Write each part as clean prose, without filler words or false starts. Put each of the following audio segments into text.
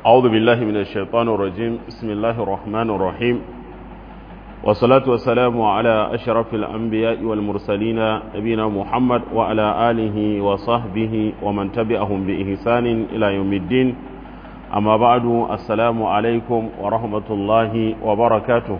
أعوذ بالله من الشيطان الرجيم بسم الله الرحمن الرحيم والصلاة والسلام على أشرف الأنبياء والمرسلين نبينا محمد وعلى آله وصحبه ومن تبعهم بإحسان إلى يوم الدين أما بعد السلام عليكم ورحمة الله وبركاته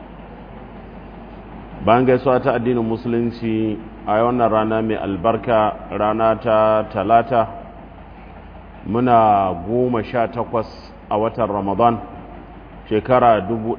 بانجا سواتا الدين المسلم أيونا رانا من البركة رانا تلاتة muna 18 a watan Ramadan shekara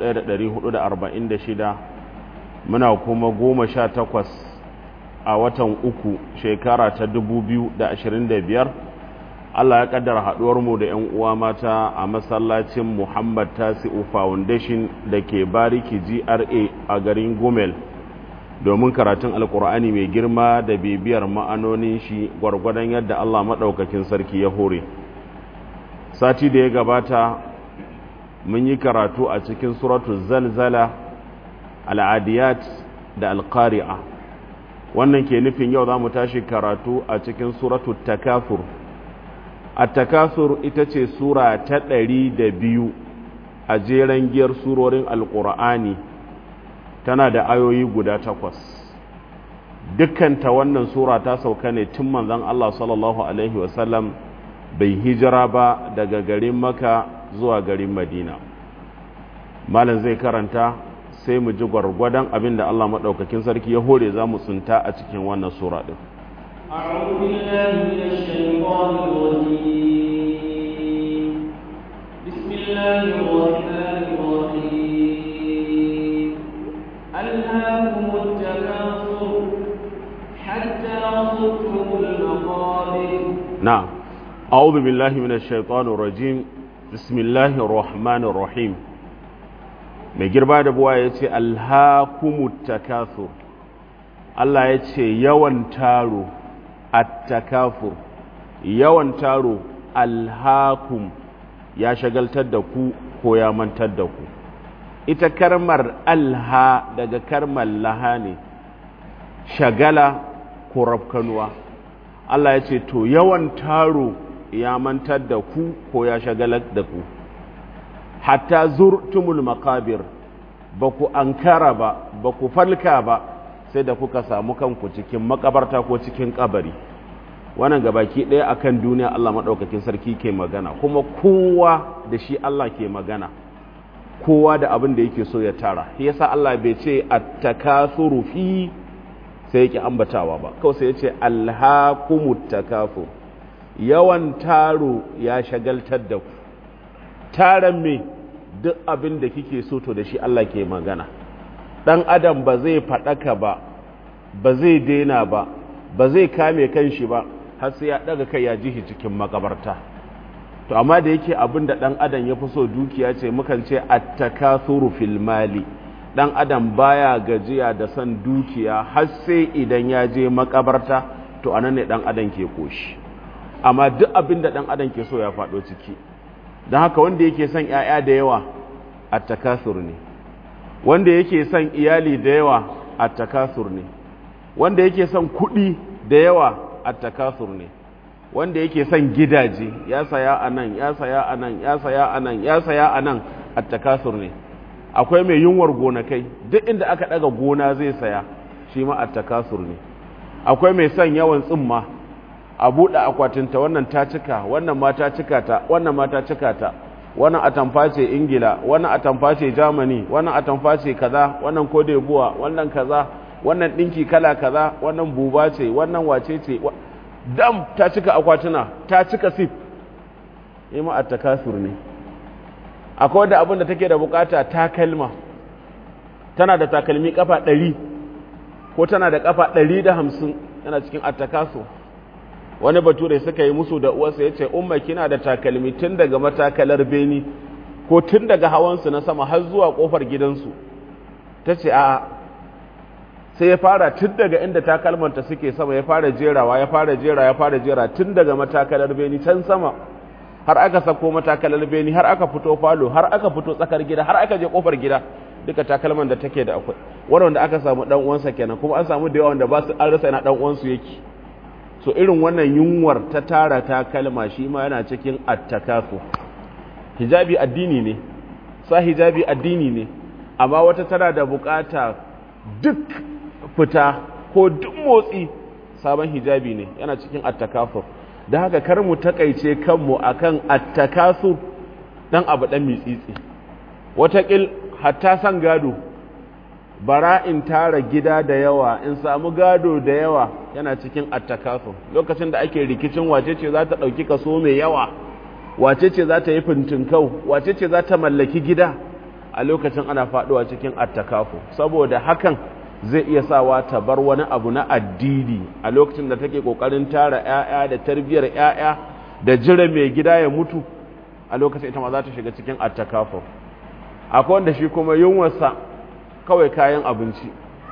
1446 muna kuma 18 a watan uku shekara ta 2025 Allah ya kaddara haduwar mu da ƴan uwa mata a masallacin Muhammad Tasi'u Foundation da ke Bariki GRA a garin Gumel domin karatun alkur'ani mai girma da bibiyar ma'anonin shi gwargwadon yadda Allah maɗaukakin sarki ya hore sati da ya gabata mun yi karatu a cikin suratul zalzala al'adiyat da alqari'a wannan ke nufin yau za mu tashi karatu a cikin suratul takasur at-takasur ita ce sura ta 102 a jeren giyar surorin alkur'ani tana da ayoyi guda 8 dukkanta wannan sura ta sauka ne tun manzon Allah sallallahu alaihi wasallam bai hijira ba daga garin Makka zuwa garin Madina malam zai karanta sai mu ji gwargwadon abinda Allah madaukakin sarki ya hore za mu tsunta a cikin wannan sura din أعوذ بالله من الشيطان الرجيم بسم الله الرحمن الرحيم ألهاكم التكاثر حتى زرتم المقابر نعم أعوذ بالله من الشيطان الرجيم بسم الله الرحمن الرحيم mai girba da buwa ya ce alhakumut takasur Allah ya ce yawan taro at-takafur yawan taro alhakum ya shagaltar da ku ko ya mantar da ku ita karmar alha daga karmar laha ne shagala ko rafkanuwa Allah ya ce to yawan taro ya mantar da ku ko ya shagalar da ku hatta zurtumul makabir ba ku ankara ba ku falka ba sai da kuka samu kanku cikin makabarta ko cikin kabari wannan gabaki ɗaya akan duniya Allah maɗaukakin sarki ke magana kuma kowa da shi Allah ke magana kowa da abin da yake so ya tara shi yasa Allah bai ce at-takasuru fi sai yake ambatawa ba kawai sai ya ce alhaakumut takasur yawan taro ya shagaltar da ku taron me duk abin da kike so to da shi Allah ke magana dan adam ba zai fadaka ba ba zai daina ba ba zai kame kanshi ba har sai ya daga kai ya ji shi cikin makabarta to amma da yake abin da dan adam ya fi so dukiya ce mukan ce at-takasuru fil mali dan adam baya gajiya da san dukiya har sai idan ya je makabarta to anan ne dan adam ke koshi amma duk abin da dan adam ke so ya fado ciki dan haka wanda yake son yaya da yawa at-takasur ne wanda yake son iyali da yawa at-takasur ne wanda yake son kuɗi da yawa at-takasur ne wanda yake son gidaje ya saya anan ya saya anan ya saya anan ya saya anan at-takasur ne akwai mai yunwar gonakai duk inda aka daga gona zai saya shi ma at-takasur ne akwai mai son yawan tsimma a buɗe akwatinta wannan ta cika wannan ma ta cika ta wannan ma ta cika ta wannan atamfa ce ingila wannan atamfa ce germany wannan atamfa ce kaza wannan cote d'ivoire wannan kaza wannan dinki kala kaza wannan buba ce wannan wace ce dam ta cika akwatuna ta cika sif ima at-takasur ne akwai da abin da take da bukata takalma tana da takalmi kafa 100 ko tana da kafa 150 yana cikin at-takasur wani bature suka yi musu da uwarsa ya ce umma kina da takalmi tun daga matakalar beni ko tun daga hawansu na sama har zuwa kofar gidansu ta ce a sai ya fara tun daga inda takalmanta suke sama ya fara jerawa ya fara jera tun daga matakalar beni can sama har aka sako matakalar beni har aka fito falo har aka fito tsakar gida har aka je kofar gida duka takalman da take da akwai wanda aka samu dan uwansa kenan kuma an samu da yawa wanda ba su an rasa ina dan uwansu yake so irin wannan yunwar ta tara ta kalma shi ma yana cikin attakasu hijabi addini ne, sa hijabi addini ne, amma wata tana da bukata duk fita ko duk motsi sabon hijabi ne, yana cikin attakasur. Da haka kar mu takaice kanmu akan attakasur dan abu dan mitsitsi. Wataƙil hatta san gado, bara in tara gida da yawa, in samu gado da yawa, yana cikin attakasur. Lokacin da ake rikicin wace ce za ta ɗauki kaso mai yawa, wace ce za ta yi fintinkau, wace ce za ta mallaki gida, a lokacin ana faɗuwa cikin attakafu. Saboda hakan zai iya sawa ta bar wani abu na addini a lokacin da take kokarin tara ƴaƴa da tarbiyar ƴaƴa da jira mai gida ya mutu, a lokacin ita ma za ta shiga cikin attakafu. Akwai wanda shi kuma yunwarsa kawai kayan abinci,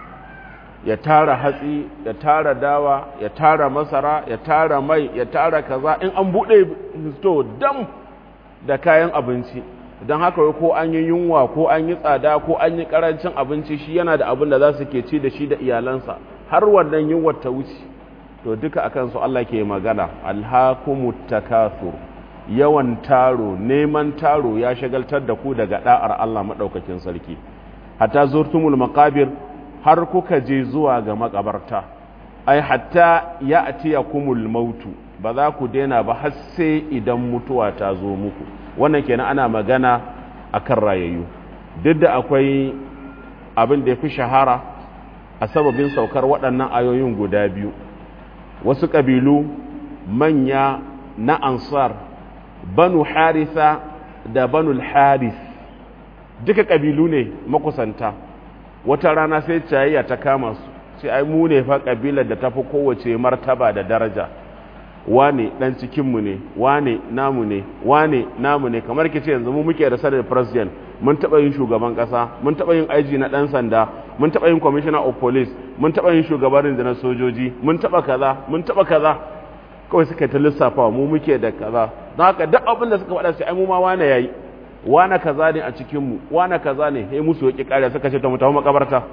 ya tara hatsi, ya tara dawa, ya tara masara, ya tara mai, ya tara kaza, in an buɗe sto dam da kayan abinci. Don haka ko an yi yunwa ko an yi tsada ko an yi karancin abinci, shi yana da abin da za su ke ci da shi da iyalansa har wannan yunwar ta wuce. To duka akan su Allah ke magana, alhakumut takathur, yawan taro, neman taro ya shagaltar da ku daga da'ar Allah madaukakin sarki. Hatta zurtumul maqabir, har kuka je zuwa ga makabarta, ai hatta ya'tiyakumul mautu, ba za ku daina ba har sai idan mutuwa ta zo muku. Wannan kenan ana magana akan rayayyu. Duk da akwai abin da ya fi shahara a sababin saukar waɗannan ayoyin guda biyu, wasu ƙabilu manya na ansar, banu harisa da banu haris, duka ƙabilu ne makusanta. Wata rana sai cayayya ta kama su, sai ai mu ne fa ƙabilar da tafi kowace martaba da daraja, wane dan cikinmu ne, wane namu ne, wane namu ne. Kamar ke ce yanzu mu muke da sanar president, mun taɓa yin shugaban ƙasa, mun taɓa yin IG na ɗan sanda, mun taɓa yin commissioner of police, mun taɓa yin shugaban rundunar sojoji, mun taɓa kaza, mun taɓa kaza. Kawai suka ta lissafa mu muke da kaza. Don haka duk abin da suka faɗa sai ai mu ma wane yayi, wane kaza ne a cikinmu, wane kaza ne. Sai musu yaki ƙarya suka ce to mu tafi makabarta.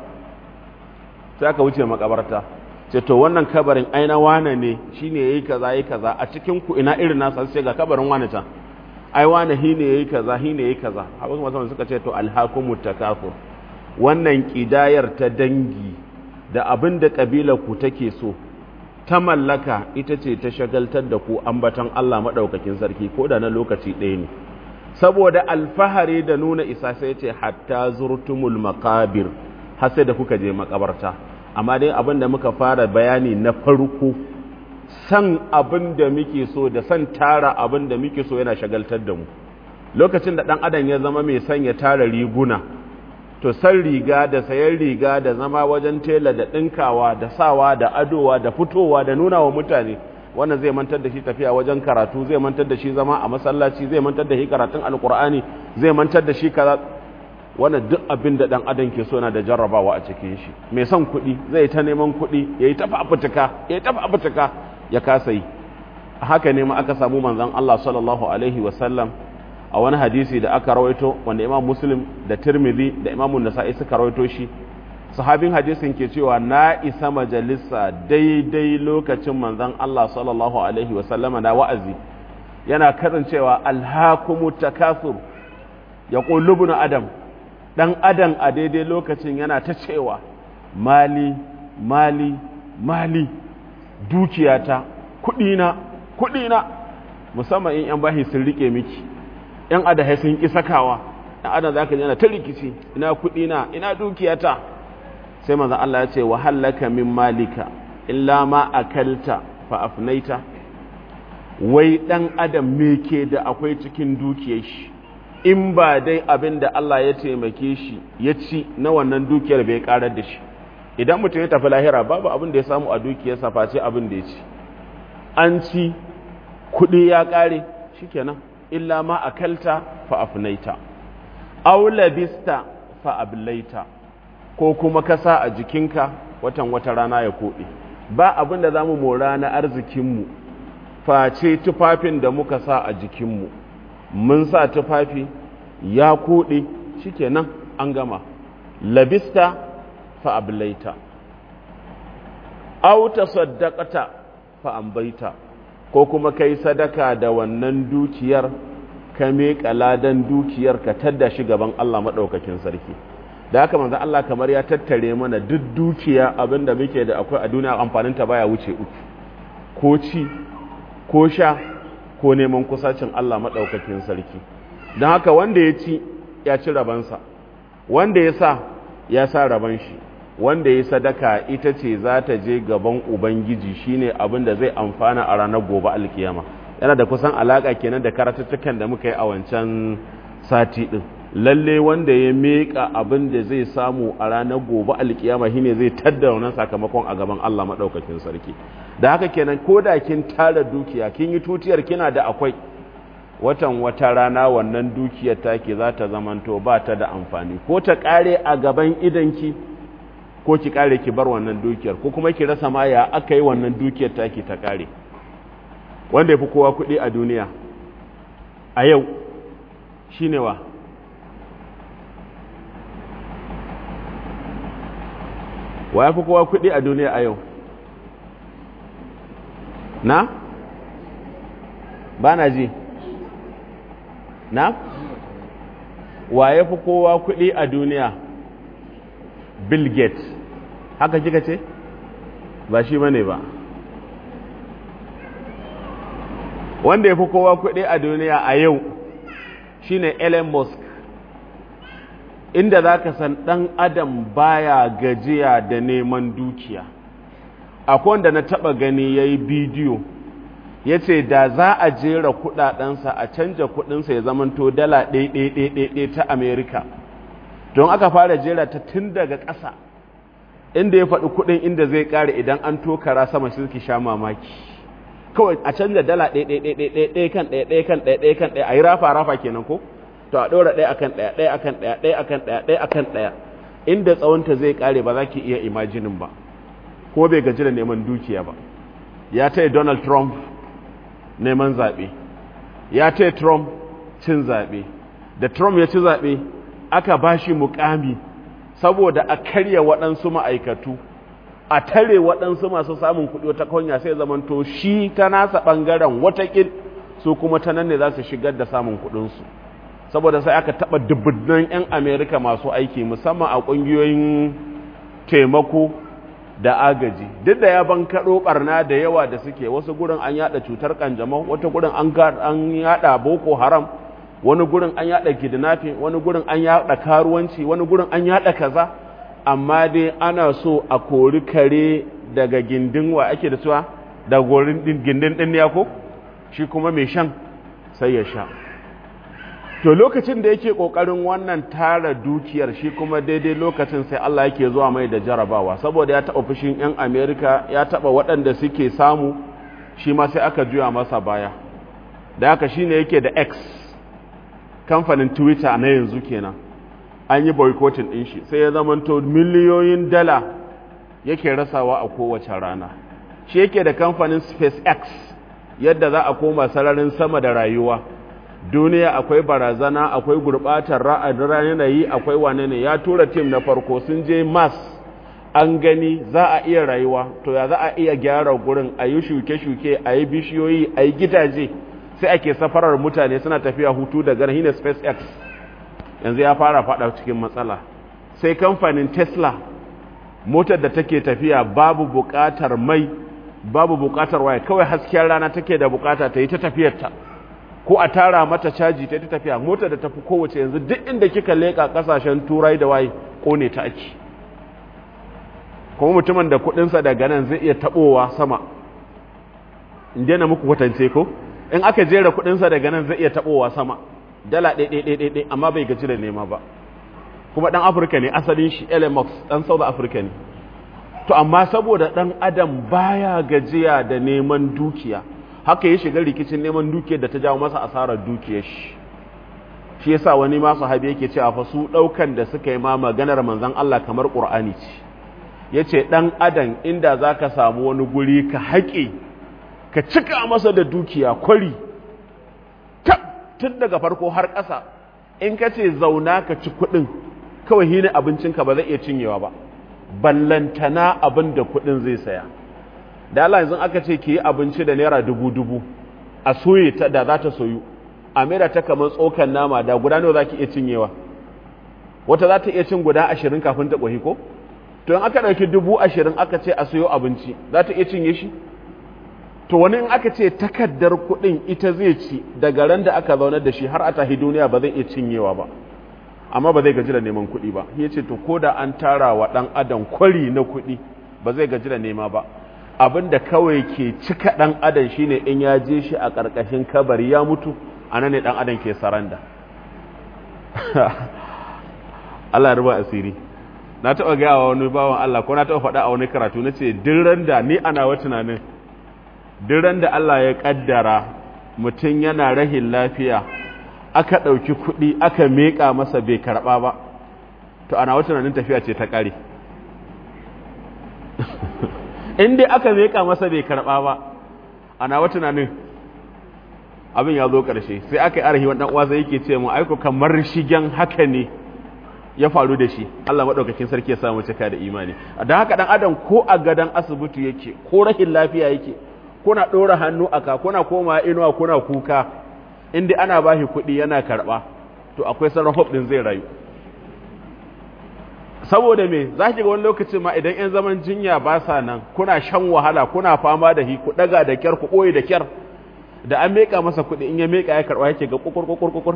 Sai aka wuce makabarta. Ce to wannan kabarin aina wane ne, shine yayi kaza yayi kaza, a cikin ku ina irin nasa, sai ga kabarin wane can, ai wane hi ne yayi kaza, hi ne yayi kaza. Haka kuma suka ce to alhakumut takafur, wannan kidayar ta dangi da abin da kabilar ku take so ta mallaka ita ce ta shagaltar da ku ambatan Allah madaukakin sarki, ko da na lokaci ɗaya ne. Saboda alfahari da nuna isa sai ce hatta zurtumul maqabir, har sai da kuka je makabarta. Amma dai abin da muka fara bayani na farko, san abin da muke so da san tara abin da muke so yana shagaltar da mu. Lokacin da ɗan adam ya zama mai son ya tara riguna, to san riga da sayan riga da zama wajen tela da ɗinkawa da sawa da adowa da fitowa da nuna wa mutane, wannan zai mantar da shi tafiya wajen karatu, zai mantar da shi zama a masallaci, zai mantar da shi karatun alkur'ani, zai mantar da shi kaza. Wannan duk abin da ɗan adam ke so na da jarrabawa a cikin shi. Mai son kuɗi zai ta neman kuɗi, ya yi ta fafutuka, ya kasa yi. Haka ne ma aka samu manzon Allah sallallahu alaihi wasallam a wani hadisi da aka rawaito, wanda Imam Muslim da Tirmidhi da Imam Nasa'i suka rawaito shi. Sahabin hadisin ke cewa na isa majalisa daidai lokacin manzon Allah sallallahu alaihi wasallam na wa'azi, yana kasancewa alhakumut takathur, yaqulu ibn adam, dan adam a daidai lokacin yana ta cewa mali mali mali, dukiyata, kudina, musamman in yan bahi sun rike miki, yan adahai sun ki sakawa, dan adam zaka ji yana ta rikici, ina kudina, ina dukiyata. Sai manzon Allah ya ce wa halaka min malika illa ma akalta fa afnaita. Wai dan adam me ke da akwai cikin dukiyar shi, in ba dai abin da Allah ya taimake shi ya ci na wannan dukiyar bai karar da shi. Idan mutum ya tafi lahira babu abin da ya samu a dukiyarsa face abin da ya ci. An ci kuɗi ya ƙare, shikenan, illa ma akalta fa afnaita aw labista fa ablaita, ko kuma ka sa a jikinka wata rana ya koɗe. Ba abin da zamu mora na arzikinmu face tufafin da muka sa a jikinmu. Mun sa tufafi ya koɗe, shikenan an gama. Labista fa ablaita aw tasaddaqata fa ambaita, ko kuma kai sadaka da wannan dukiyar ka miƙa ladan dukiyar ka tadda shi gaban Allah maɗaukakin sarki. Da haka manzo Allah kamar ya tattare mana duk dukiya abinda muke da akwai a duniya amfanin ta baya wuce uku, ko ci ko sha ko neman kusacin Allah maɗaukakin sarki. Don haka wanda ya ci ya ci rabansa, wanda ya sa raban shi, wanda ya sadaka ita ce za ta je gaban Ubangiji shine abin da zai amfana a ranar gobe alkiyama. Yana da kusan alaka kenan da karatuttukan da muka yi a wancan sati din. Lalle wanda ya meka abin da zai samu a ranar gobe alkiyama shine zai tadda wannan sakamakon a gaban Allah madaukakin sarki. Da haka kenan koda kin tara dukiya kin yi tutiyar kina da akwai wata rana wannan dukiyar take za ta zamanto ba ta da amfani, ko ta kare a gaban idanki ko ki kare ki bar wannan dukiyar, ko kuma ki rasa ma ya aka yi wannan dukiyar take ta kare. Wanda ya fi kowa kuɗi a duniya a yau shi ne wa? Wa ya fi kowa kuɗi a duniya a yau? Na? Ba na ji? Na? Wa ya fi kowa kuɗi a duniya? Bill Gates. Haka kika ce? Ba shi bane ba. Wanda ya fi kowa kuɗi a duniya a yau shine Elon Musk. Inda za ka san ɗan adam baya gajiya da neman dukiya. Akwai wanda na taɓa gani ya yi bidiyo, ya ce da za a jera kuɗaɗensa a canja kuɗinsa ya zamanto dala ɗaiɗaiɗaiɗaiɗai ta Amerika. Don aka fara jera ta tun daga ƙasa, inda ya faɗi kuɗin inda zai ƙare idan an tokara sama shi suke sha mamaki. Kawai a canja dala ɗaya kan ɗaya kan ɗaya a yi rafa kenan ko? To a ɗora ɗaya akan ɗaya akan ɗaya akan ɗaya inda tsawonta zai ƙare ba za ki iya imajinin ba, ko bai gaji da neman dukiya ba. Ya taya Donald Trump neman zaɓe, ya taya Trump cin zaɓe. Da Trump ya ci zaɓe aka ba shi muƙami saboda a karya waɗansu ma'aikatu, a tare waɗansu masu samun kuɗi wata konya sai zamanto shi ta nasa ɓangaren watakil su kuma ta nan ne za su shigar da samun kuɗinsu. Saboda sai aka taɓa dubunnan 'yan Amerika masu aiki musamman a ƙungiyoyin taimako da agaji. Duk da ya bankaɗo ɓarna da yawa da suke, wasu gurin an yaɗa cutar ƙanjamau, wata gurin an yaɗa Boko Haram, wani gurin an yaɗa kidnapping, wani gurin an yaɗa karuwanci, wani gurin an yaɗa kaza. Amma dai ana so a kori kare daga gindin wa ake da cewa da gindin ɗin ya ko shi kuma mai shan sai ya sha. To lokacin da yake ƙoƙarin wannan tara dukiyar shi kuma daidai lokacin sai Allah yake zuwa mai da jarabawa, saboda ya taɓa fushin 'yan Amerika, ya taɓa waɗanda suke samu, shi ma sai aka juya masa baya. Da haka shi ne yake da X, kamfanin Twitter na yanzu kenan. An yi boycotting ɗin shi sai ya zamanto miliyoyin dala yake rasawa a kowace rana. Shi yake da kamfanin SpaceX, yadda za a koma sararin sama da rayuwa. Duniya akwai barazana, akwai gurɓatar yanayi, akwai wane ne. Ya tura tim na farko sun je Mars, an gani za a iya rayuwa, to ya za a iya gyara gurin, a yi shuke-shuke, a yi bishiyoyi, a yi gidaje, sai ake safarar mutane suna tafiya hutu daga nan shine SpaceX. Yanzu ya fara fada cikin matsala. Sai kamfanin Tesla, motar da take tafiya babu buƙatar mai, babu buƙatar waya, kawai hasken rana take da buƙata ta yi ta tafiyarta, ko a tara mata caji ta yi ta tafiya. Motar da tafi kowace yanzu duk inda kika leƙa ƙasashen turai da waye ƙone ta ake. Kuma mutumin da kuɗinsa daga nan zai iya taɓowa sama. In daina muku kwatance ko? In aka jera kuɗinsa daga nan zai iya taɓowa sama. Dala ɗaiɗaiɗaiɗai amma bai gaji da nema ba. Kuma ɗan Afirka ne asalin shi, Elon Musk ɗan South Africa ne. To amma saboda ɗan adam baya gajiya da neman dukiya, haka ya shiga rikicin neman dukiyar da ta jawo masa asarar dukiyar shi. Shi yasa wani ma sahabi yake cewa fa su ɗaukan da suka yi ma maganar manzon Allah kamar Qur'ani ce. Yace ɗan adam inda zaka samu wani guri ka haƙe ka cika masa da dukiya kwari tun daga farko har ƙasa, in ka ce zauna ka ci kuɗin kawai hini abincinka ba zai iya cinyewa ba, ballantana abin da kuɗin zai saya. Da Allah yanzu aka ce ki yi abinci da naira 1000 a soye ta da za ta soyu, a maida ta kamar tsokan nama da guda nawa zaki iya cinyewa wata za ta iya cin guda 20 kafin ta ƙoshi ko to in aka ɗauki 20,000 aka ce a sayo abinci za ta iya cinye shi to wani in aka ce takaddar kuɗin ita zai ci daga ran da aka zaunar da shi har a tahi duniya ba zai iya cinyewa ba amma ba zai gaji da neman kuɗi ba ya ce to ko da an tara wa ɗan adam kwari na kuɗi ba zai gaji da nema ba abin da kawai ke cika ɗan adam shine in ya je shi a ƙarƙashin kabari ya mutu a nan ne ɗan adam ke saranda Allah ya ruba asiri na taɓa gaya wa wani bawan Allah ko na taɓa faɗa a wani karatu na ce duk da ni ana wa tunanin duk da Allah ya ƙaddara mutum yana rahin lafiya aka ɗauki kuɗi aka meƙa masa bai karɓa ba to ana wa tunanin tafiya ce ta ƙare in dai aka meƙa masa bai karɓa ba ana wa tunanin abin ya zo ƙarshe sai aka yi arhi wani ɗan uwa sai yake ce mu aiko kamar shigen haka ne ya faru da shi Allah maɗaukakin sarki ya samu cika da imani don haka ɗan adam ko a gadon asibiti yake ko rahin lafiya yake kuna ɗora hannu a ka kuna koma inuwa kuna kuka inda ana ba shi kuɗi yana karɓa to akwai sauran hope ɗin zai rayu saboda me za ki ga wani lokacin ma idan 'yan zaman jinya ba sa nan kuna shan wahala kuna fama da hi ku ɗaga da kyar ku ɓoye da kyar da an meƙa masa kuɗi in ya meƙa ya karɓa yake ga kukur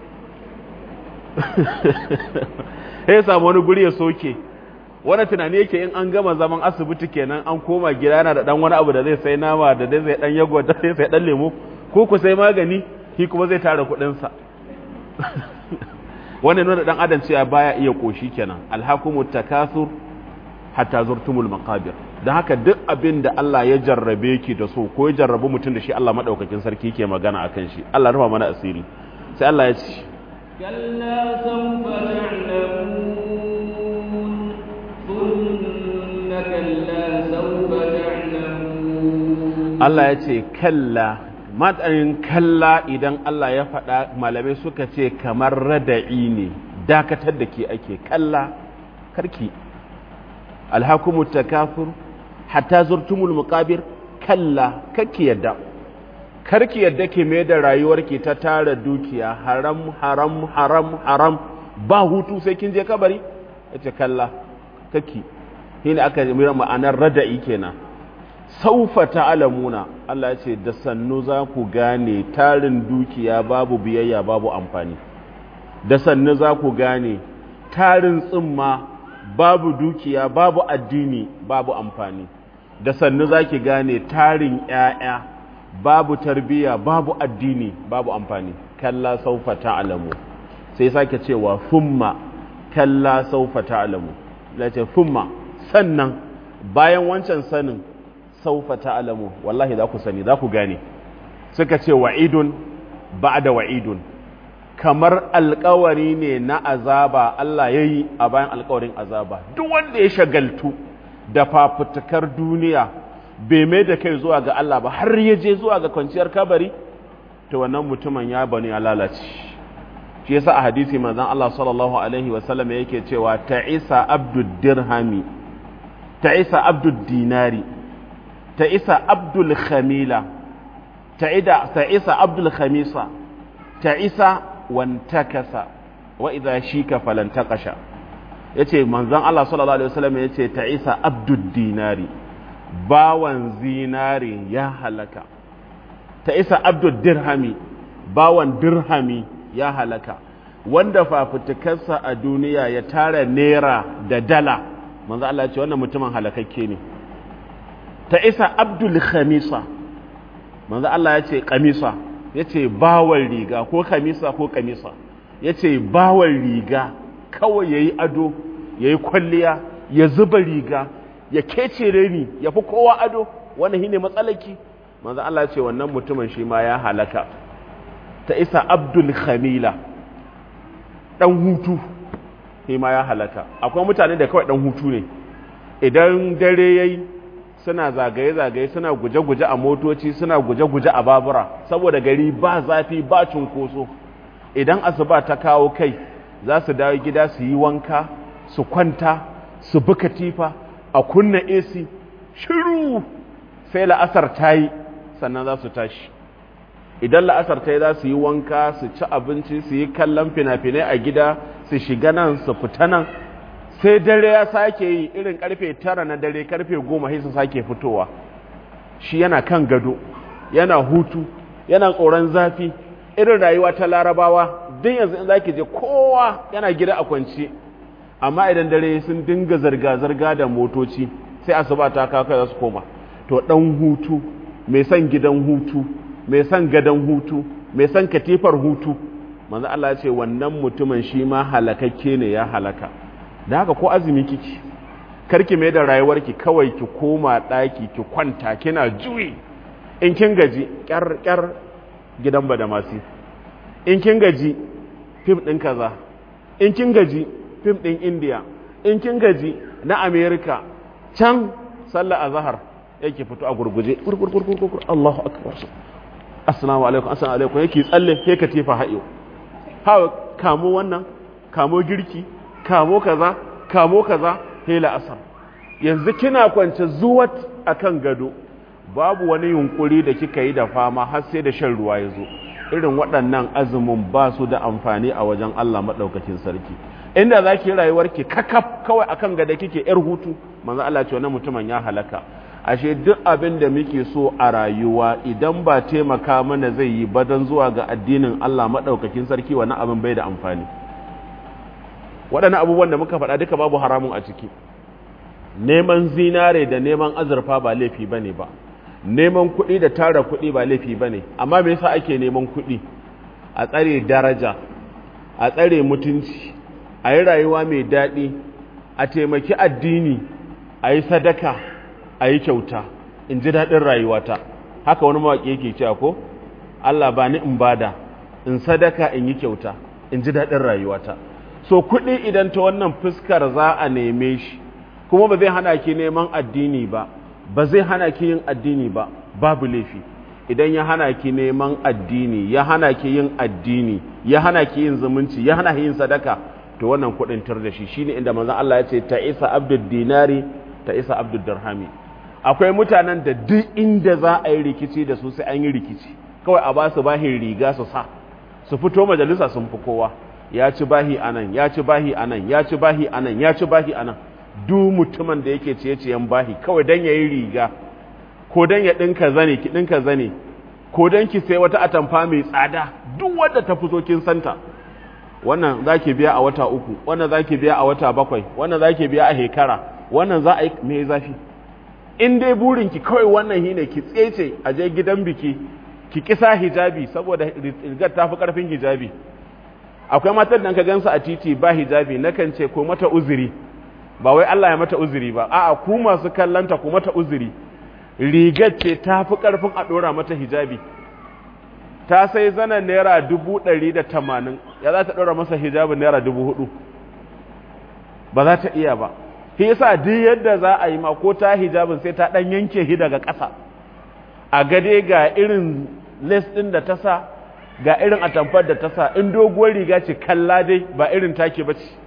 ya samu wani guri ya soke wani tunani yake in an gama zaman asibiti kenan an koma gida yana da dan wani abu da zai sai nama da zai dan yago da zai sai dan lemo ko ku sai magani shi kuma zai tara kudin sa wannan nuna dan adam cewa baya iya koshi kenan alhakumut takathur hatta zurtumul maqabir dan haka duk abin da Allah ya jarrabe ki da so ko ya jarrabu mutum da shi Allah madaukakin sarki ke magana akan shi Allah rufa mana asiri sai Allah ya ce كلا سوف تعلمون ثم كلا سوف تعلمون Allah ya ce kalla matsayin kalla idan Allah ya faɗa malamai suka ce kamar rada'i ne dakatar da ke ake kalla karki alhakumut takafur hatta zurtumul muqabir kalla kake yadda karki yadda ke mai da rayuwarki ta tara dukiya haram haram haram haram ba hutu sai kin je kabari yace kalla kake shine aka yi ma'anar rada'i kenan saufa ta'lamuna Allah yace da sannu za ku gane tarin dukiya babu biyayya babu amfani da sannu za ku gane tarin tsimma babu dukiya babu addini babu amfani da sannu za ki gane tarin ƴaƴa babu tarbiya babu addini babu amfani kalla saufa ta'lamu sai sake cewa thumma kalla saufa ta'lamu lace thumma sannan bayan wancan sanin saufa ta'lamu wallahi za ku sani za ku gane suka ce wa'idun ba'da wa'idun kamar alƙawari ne na azaba Allah yayi a bayan alƙawarin azaba duk wanda ya shagaltu da fafutukar duniya bai mai da kai zuwa ga Allah ba har ya je zuwa ga kwanciyar kabari to wannan mutumin ya bani ya lalace shi yasa a hadisi manzon Allah sallallahu alaihi wasallam yake cewa ta'isa abdud dirhami ta'isa abdud dinari ta'isa abdul khamila ta'isa abdul khamisa ta'isa wantakasa wa idha shika falantaqasha yace manzon Allah sallallahu alaihi wasallam yace ta'isa abdud dinari bawan zinari ya halaka ta'isa abdud dirhami bawan dirhami ya halaka wanda fafutukarsa a duniya ya tara naira da dala manzo Allah ya ce wannan mutumin halakakke ne ta'isa abdul khamisa manzo Allah ya ce kamisa yace bawan riga ko kamisa ko kamisa yace bawan riga kawai yayi ado yayi kwalliya ya zuba riga ya kecere ni ya fi kowa ado wannan shine matsalaki manzo Allah ya ce wannan mutumin shi ma ya halaka ta'isa abdul khamila dan hutu shi ma ya halaka akwai mutane da kawai dan hutu ne idan dare yayi suna zagaye-zagaye suna guje-guje a motoci suna guje-guje a babura saboda gari ba zafi ba cunkoso idan asuba ta kawo kai za su dawo gida su yi wanka su kwanta su bi katifa a kunna AC shiru sai la'asar ta yi sannan za su tashi idan la'asar ta yi za su yi wanka su ci abinci su yi kallon fina-finai a gida su shiga nan su fita nan sai dare ya sake yi irin karfe 9 na dare karfe 10 sai su sake fitowa shi yana kan gado yana hutu yana tsoron zafi irin rayuwa ta larabawa din yanzu in zaki je kowa yana gida a kwance amma idan dare sun dinga zarga-zarga da motoci sai asuba ta kawo kai za su koma to dan hutu mai son gidan hutu mai son gadon hutu mai son katifar hutu manzo Allah ya ce wannan mutumin shi ma halakakke ne ya halaka da haka ko azumi kiki karki mai da rayuwarki kawai ki koma daki ki kwanta kina juyi in kin gaji kyar gidan badamasi in kin gaji fim din kaza in kin gaji fim din India in kin gaji na America can sallar azhar yake fito a gurguje kurkurkurkur Allahu akbar assalamu alaikum yake tsalle sai ka tefa hayo ha kamo wannan kamo girki kamo kaza hela asar yanzu kina kwance zuwat akan gado babu wani yunkuri da kika yi da fama har sai da shan ruwa yazo irin waɗannan azumin ba su da amfani a wajen Allah madaukakin sarki inda zaki rayuwarki kakaf kawai akan gada kike yar hutu manzo Allah ce wannan mutumin ya halaka ashe duk abin da muke so a rayuwa idan ba taimaka mana zai yi badan zuwa ga addinin Allah madaukakin sarki wannan abin bai da amfani waɗannan abubuwan da muka faɗa duka babu haramun a ciki neman zinare da neman azurfa ba laifi bane ba neman kuɗi da tara kuɗi ba laifi bane amma me yasa ake neman kuɗi a tsare daraja a tsare mutunci a yi rayuwa mai daɗi a taimaki addini a yi sadaka a yi kyauta in ji daɗin rayuwata haka wani mawaƙi yake cewa ko Allah ba ni in bada in sadaka in yi kyauta in ji daɗin rayuwata so kuɗi idan ta wannan fuskar za a neme shi kuma ba zai hana ki neman addini ba zai hana ki yin addini ba babu laifi idan ya hana ki neman addini ya hana ki yin addini ya hana ki yin zumunci ya hana ki yin sadaka to wannan kuɗin tar da shi shine inda manzon Allah ya ce ta isa abdud dinari ta isa abdud dirhami akwai mutanen da duk inda za a yi rikici da su sai an yi rikici kawai a ba su bahin riga su sa su fito majalisa sun fi kowa ya ci bahi anan ya ci bahi anan ya ci bahi anan ya ci bahi anan duk mutumin da yake ciye-ciyen bahi kawai dan yayi riga ko dan ya dinka zane ki dinka zane ko dan ki sai wata atamfa mai tsada duk wanda ta fito kin santa wannan zaki biya a wata 3 wannan zaki biya a wata 7 wannan zaki biya a hekara wannan za a yi me zafi in dai burin ki kawai wannan shine ki tsece a je gidan biki ki kisa hijabi saboda rigar tafi karfin hijabi akwai matan da ka gansu a titi ba hijabi nakan ce ko mata uzuri ba wai Allah ya mata uzuri ba a'a ku masu kallanta ku mata uzuri rigar ce tafi karfin a dora mata hijabi ta sai zanen naira 180 ya za ta dora masa hijabin naira 4,000 ba za ta iya ba shi yasa duk yadda za a yi ma ko ta hijabin sai ta dan yanke shi daga ƙasa a gade ga irin lace din da ta sa ga irin atamfar da ta sa in doguwar riga ce kalla dai ba irin take ba ce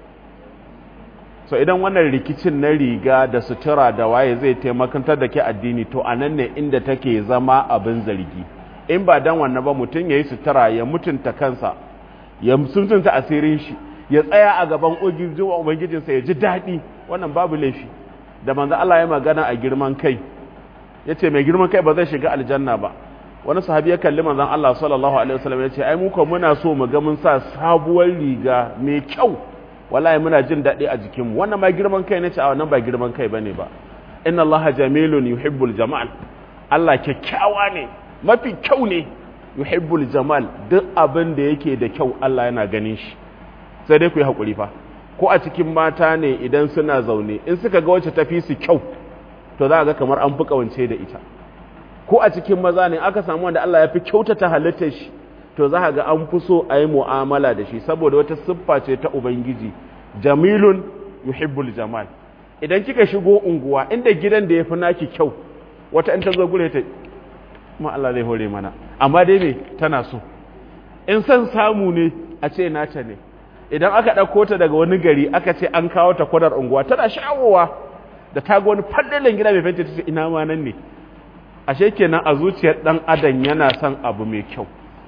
so idan wannan rikicin na riga da sutura da waye zai taimakantar da ke addini to anan ne inda take zama abin zargi in ba dan wannan ba mutum yayi sutura ya mutunta kansa ya mutunta asirin shi ya tsaya a gaban ubangijinsa ya ji daɗi wannan babu laifi da manzo Allah ya magana a girman kai yace mai girman kai ba zai shiga aljanna ba wani sahabi ya kalli manzon Allah sallallahu alaihi wasallam yace ai mu ko muna so mu ga mun sa sabuwar riga mai kyau wallahi muna jin daɗi a jikinmu wannan ma girman kai nace a wannan ba girman kai bane ba inna Allah jamilun yuhibbul jamal Allah kyakkyawa ne mafi kyau ne yuhibbul jamal duk abin da yake da kyau Allah yana ganin shi sai dai ku yi hakuri fa ko a cikin mata ne idan suna zaune in suka ga wacce tafi su kyau to za ga kamar an fi kawance da ita ko a cikin maza ne aka samu wanda Allah ya fi kyautata halittar shi to za ga an fi so a yi mu'amala da shi saboda wata siffa ce ta ubangiji jamilun yuhibbul jamal idan kika shigo unguwa inda gidan da ya fi naki kyau wata in ta zo gure ta ma Allah zai hore mana amma dai me tana so in san samu ne a ce nata ne idan aka ɗauko ta daga wani gari aka ce an kawo ta kwadar unguwa tana sha'awowa da ta ga wani fallelen gida mai fenti ta ce ina ma nan ne ashe kenan a zuciyar dan adam yana son abu mai kyau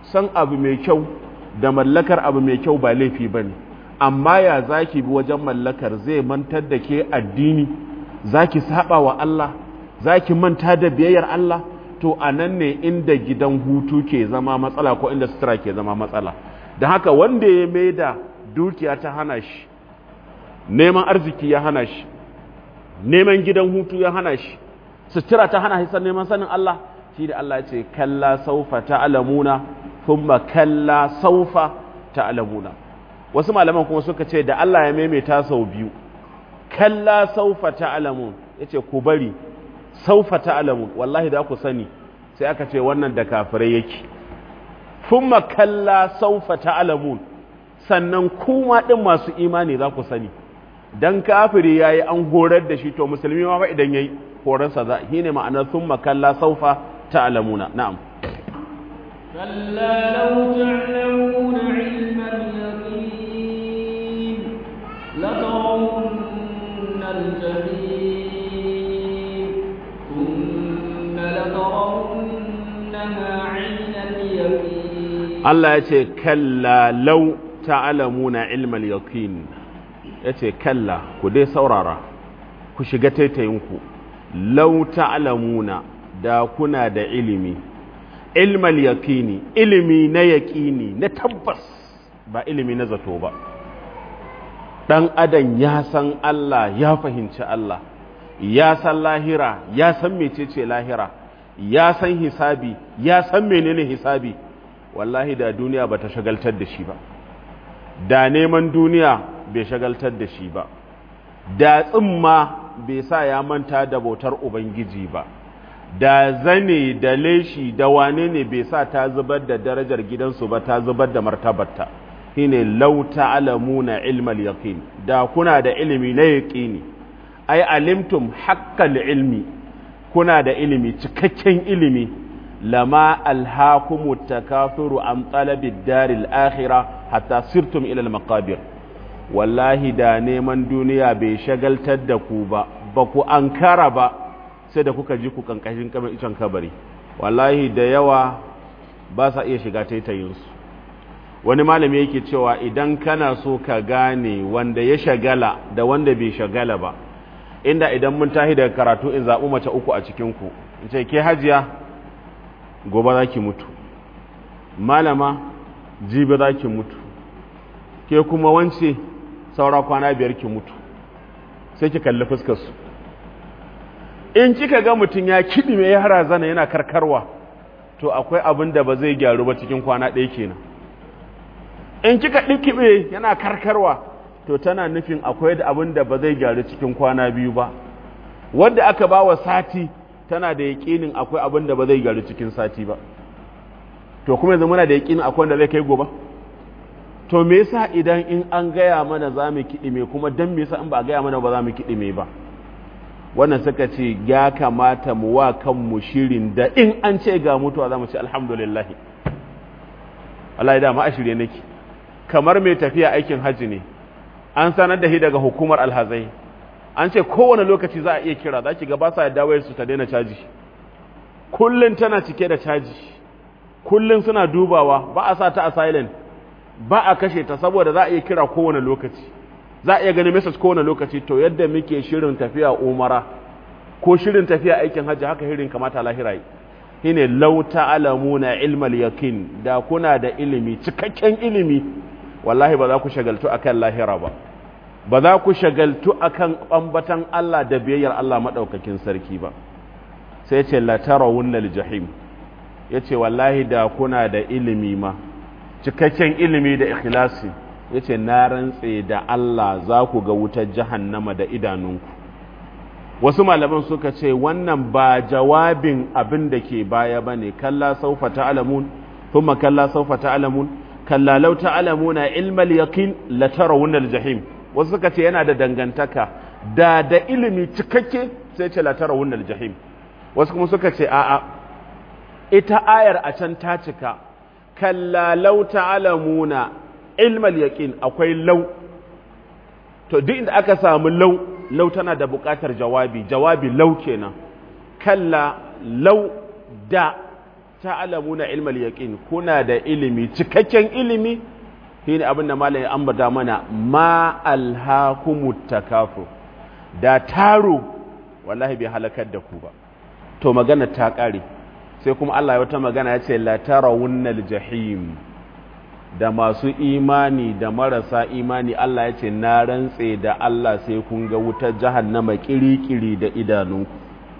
san abu mai kyau da mallakar abu mai kyau ba laifi bane, amma ya zaki bi wajen mallakar zai mantar da ke addini, zaki saba wa Allah, zaki manta da biyayyar Allah, to anan ne inda gidan hutu ke zama matsala ko inda sutura ke zama matsala. Da haka wanda ya maida dukiya ta hana shi, neman arziki ya hana shi, neman gidan hutu ya hana shi, sutura ta hana shi neman sanin Allah, shi da Allah ya ce kalla saufa ta'lamuna thumma kalla saufa ta'lamuna. Wasu malaman kuma suka ce da Allah ya maimaita sau biyu, kalla saufa ta'lamun, yace ku bari saufa ta'lamun, wallahi da ku sani, sai aka ce wannan da kafirai yake. Thumma kalla saufa ta'lamun, sannan kuma din masu imani za ku sani. Dan kafiri yayi an horar da shi, to musulmi ma idan yayi horansa za, shine ma'anar thumma kalla saufa ta'lamuna. Na'am. كلا لو تعلمون علم اليقين لترون الجحيم ثم لترونها عين اليقين. الله يقول كلا لو تعلمون علم اليقين، yace kalla ku dai saurara ku shiga taitayinku, law ta'lamuna da kuna da ilimi, ilmal yaqini, ilimi na yaqini na tabbas, ba ilimi na zato ba. Dan adam ya san Allah, ya fahimci Allah, ya san lahira, ya san mecece lahira, ya san hisabi, ya san menene hisabi, wallahi da duniya bata shagaltar da shi ba, da neman duniya bai shagaltar da shi ba, da tsimma bai sa ya manta da bautar ubangiji ba, da zane da leshi da wane ne bai sa ta zubar da darajar gidansu ba, ta zubar da martabarta. Shine law ta'lamuna ilmal yaqin, da kuna da ilimi na yaqini, ai alimtum haqqal ilmi, kuna da ilimi cikakken ilimi, lama alhaakumut takathuru am talabid daril akhirah hatta sirtum ila al maqabir. Wallahi da neman duniya bai shagaltar da ku ba, ba ku ankara ba, sai da kuka ji ku kankashin kamar icen kabari. Wallahi da yawa ba sa iya shiga taitayinsu. Wani malami yake cewa idan kana so ka gane wanda ya shagala da wanda bai shagala ba, inda idan mun tahi daga karatu in zaɓi mace uku a cikinku, in ce ke hajiya gobe za ki mutu, malama jibi za ki mutu, ke kuma wance saura kwana 5 ki mutu, sai ki kalli fuskarsu. In kika ga mutum ya kiɗi mai harazana yana karkarwa, to akwai abin da ba zai gyaru ba cikin kwana 1 kenan. In kika ɗikiɓe yana karkarwa, to tana nufin akwai da abin da ba zai gyaru cikin kwana 2 ba. Wanda aka ba wa sati tana da yaƙinin akwai abin da ba zai gyaru cikin sati ba. To kuma yanzu muna da yaƙinin akwai wanda zai kai gobe. To me yasa idan in an gaya mana za mu kiɗime, kuma dan me yasa in ba a gaya mana ba za mu kiɗime ba? Wannan suka ce ya kamata mu wa kanmu shirin da in an ce ga mutuwa za mu ce alhamdulillah. Allah ya dama a shirye nake. Kamar mai tafiya aikin hajji ne, an sanar da shi daga hukumar alhazai, an ce kowane lokaci za a iya kira, za ki ga ba sa yadda wayar su ta daina caji, kullum tana cike da caji, kullum suna dubawa, ba a sa ta a silent, ba a kashe ta saboda za a iya kira kowane lokaci, za a iya gani message kowane lokaci. To yadda muke shirin tafiya umara ko shirin tafiya aikin hajji, haka shirin kamata lahira yi. Shine law ta'lamuna ilmal yaqin, da kuna da ilimi, cikakken ilimi, wallahi ba za ku shagaltu akan lahira ba, ba za ku shagaltu akan ambatan Allah da biyayyar Allah madaukakin sarki ba. Sai ya ce la tarawunnal jahim, yace wallahi da kuna da ilimi ma, cikakken ilimi da ikhlasi, yace na rantse da Allah za ku ga wutar jahannama da idanunku. Wasu malaman suka ce wannan ba jawabin abin da ke baya bane, kalla saufa ta'lamun thumma kalla saufa ta'lamun kalla law ta'lamuna ilmal yaqin la tarawunna al-jahim. Wasu suka ce yana da dangantaka da ilimi cikakke, sai ce la tarawunna al-jahim. Wasu kuma suka ce a'a, ita ayar a can ta cika, kalla law ta'lamuna ilmal yaqin, akwai law. To duk inda aka samu law tana da buƙatar jawabi law kenan. Kalla law da ta'lamuna ilmal yaqin kuna da ilimi cikakken ilimi shine abin da malai ambata mana ma alhaakumut takafur da taro wallahi bai halakar da ku ba to magana ta kare sai kuma Allah ya wata magana ya ce la tarawunnal jahim da masu imani da marasa imani Allah ya ce na rantse da Allah sai kun ga wutar jahannama kirikiri da idanunku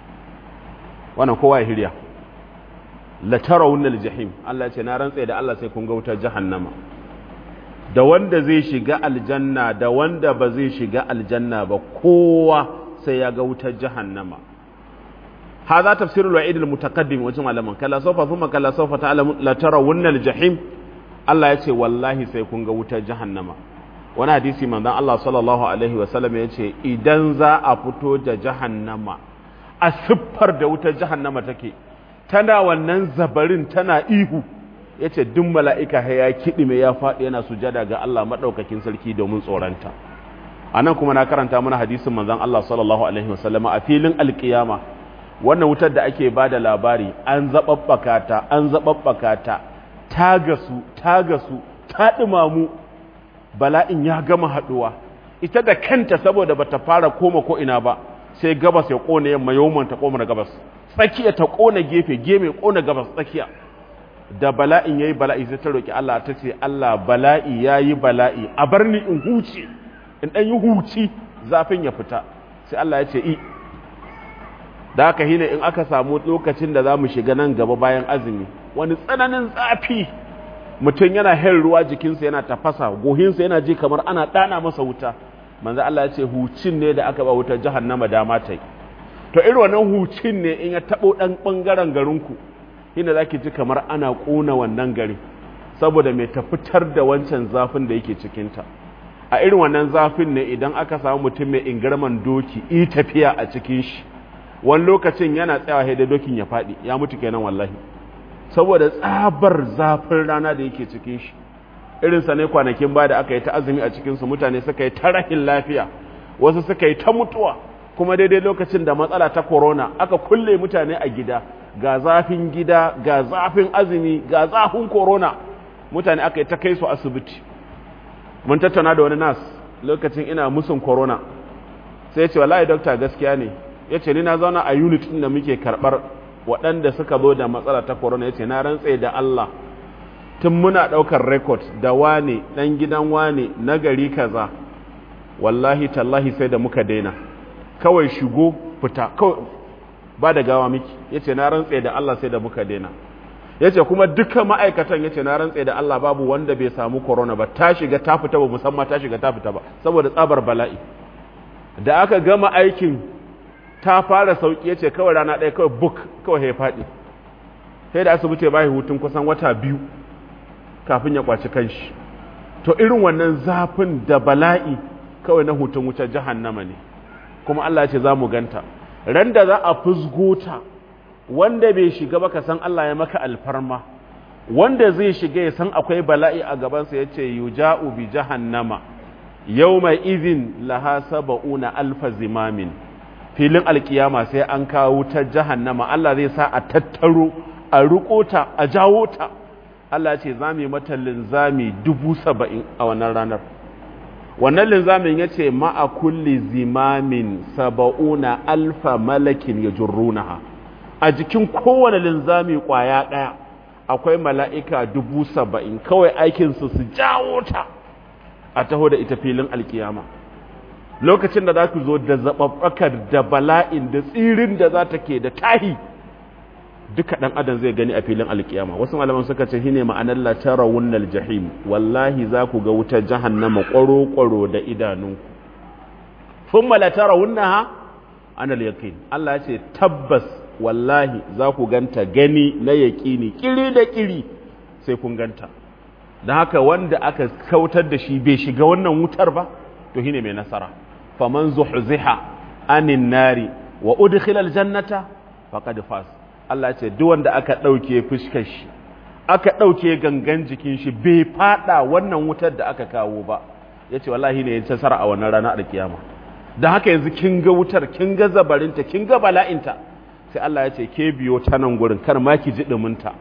wannan kowa ya hirya la tarawunnal jahim Allah ya ce na rantse da Allah sai kun ga wutar jahannama da wanda zai shiga aljanna da wanda ba zai shiga aljanna ba kowa sai ya ga wutar jahannama hadha tafsirul wa'id al mutaqaddim wajen malaman kala sawfa thumma kala sawfa ta'lamu la tarawunnal jahim Allah ya ce wallahi sai kun ga wutar jahannama wani hadisi manzon Allah sallallahu alaihi wasallam ya ce idan za a fito da jahannama a siffar da wutar jahannama take tana wannan zabarin tana ihu ya ce duk mala'ika ya kiɗime ya faɗi yana sujada ga Allah maɗaukakin sarki domin tsoronta a nan kuma na karanta mana hadisin manzon Allah sallallahu alaihi wasallam a filin alkiyama wannan wutar da ake ba da labari an zaɓaɓɓaka ta ta gasu ta ɗumamu bala'in ya gama haɗuwa ita da kanta saboda bata fara koma ko ina ba sai gabas ya ƙone yamma yawman ta ƙona gabas tsakiya ta ƙona gefe ƙona gabas tsakiya da bala'in yayi bala'i sai ta roki Allah ta ce Allah bala'i yayi bala'i a bar ni in huce in dan yi huci zafin ya fita sai Allah ya ce da haka hine in aka samu lokacin da zamu shiga nan gaba bayan azumi wani tsananin zafi mutum yana hen ruwa jikinsa yana tafasa gohinsa yana ji kamar ana dana masa wuta manzo Allah ya ce hucin ne da aka ba wutar jahannama dama tai to irin wannan hucin ne in ya tabo dan bangaren garinku hina zaki ji kamar ana kona wannan gari saboda mai ta fitar da wancan zafin da yake cikin ta a irin wannan zafin ne idan aka samu mutum mai ingarman doki tafiya a cikin shi wani lokacin yana tsayawa da dokin ya faɗi ya mutu kenan wallahi saboda tsabar zafin rana da yake cikin shi irinsa ne kwanakin ba da aka yi ta azumi a cikinsu mutane suka yi ta rahin lafiya wasu suka yi ta mutuwa kuma daidai lokacin da matsala ta corona aka kulle mutane a gida ga zafin gida ga zafin azumi ga zafin corona mutane aka yi ta kai su asibiti mun tattauna da wani nas lokacin ina musun corona sai ya ce wallahi dokta gaskiya ne ya ce ni na zauna a unit ɗin da muke karɓar waɗanda suka zo da matsala ta corona ya ce na rantse da Allah tun muna ɗaukar rekod da wane ɗan gidan wane na gari kaza wallahi tallahi sai da muka daina kawai shigo fita kawai ba da gawa miki ya ce na rantse da Allah sai da muka daina ya ce kuma duka ma'aikatan ya ce na rantse da Allah babu wanda bai samu corona ba ta shiga ta fita ba musamman ta shiga ta fita ba saboda tsabar bala'i da aka gama aikin ta fara sauki ya ce kawai rana ɗaya kawai buk kawai ya faɗi sai da asibiti ba hutun kusan wata 2 kafin ya kwaci kanshi to irin wannan zafin da bala'i kawai na hutun wuce jahannama ne kuma Allah ya ce za mu ganta ran da za a fusgota wanda bai shiga ba ka san Allah ya maka alfarma wanda zai shiga ya san akwai bala'i a gabansa ya ce yuja'u bi jahannama yawma idhin laha sab'una alfa zimamin filin alkiyama sai an kawo ta jahannama Allah zai sa a tattaro a riko ta a jawo ta Allah ce za mu yi mata linzami 70,000 a wannan ranar wannan linzamin ya ce ma'a kulli zimamin 70,000 malakin ya jurrunaha a jikin kowane linzami kwaya ɗaya akwai mala'ika 70,000 kawai aikinsu su jawo ta a taho da ita filin alkiyama lokacin da za ku zo da zaɓaɓɓakar da bala'in da tsirin da za ta ke da tahi duka ɗan adam zai gani a filin alkiyama wasu malaman suka ce shine ma'anar la tarawunnal jahim wallahi za ku ga wutar jahannama ƙwaro-ƙwaro da idanunku thumma la tarawunnaha anal yaqin Allah ya ce tabbas wallahi za ku ganta gani na yaqini kiri da kiri sai kun ganta dan haka wanda aka kautar da shi bai shiga wannan wutar ba to shine mai nasara faman zuhziha anin nari wa udkhila aljannata faqad faz Allah ya ce duk wanda aka dauke fuskar shi aka dauke gangan jikin shi bai fada wannan wutar da aka kawo ba yace wallahi ne ya tsara a wannan rana a kiyama dan haka yanzu kin ga wutar kin ga zabarinta kin ga bala'inta sai Allah ya ce ke biyo ta nan gurin kar ma ki ji duminta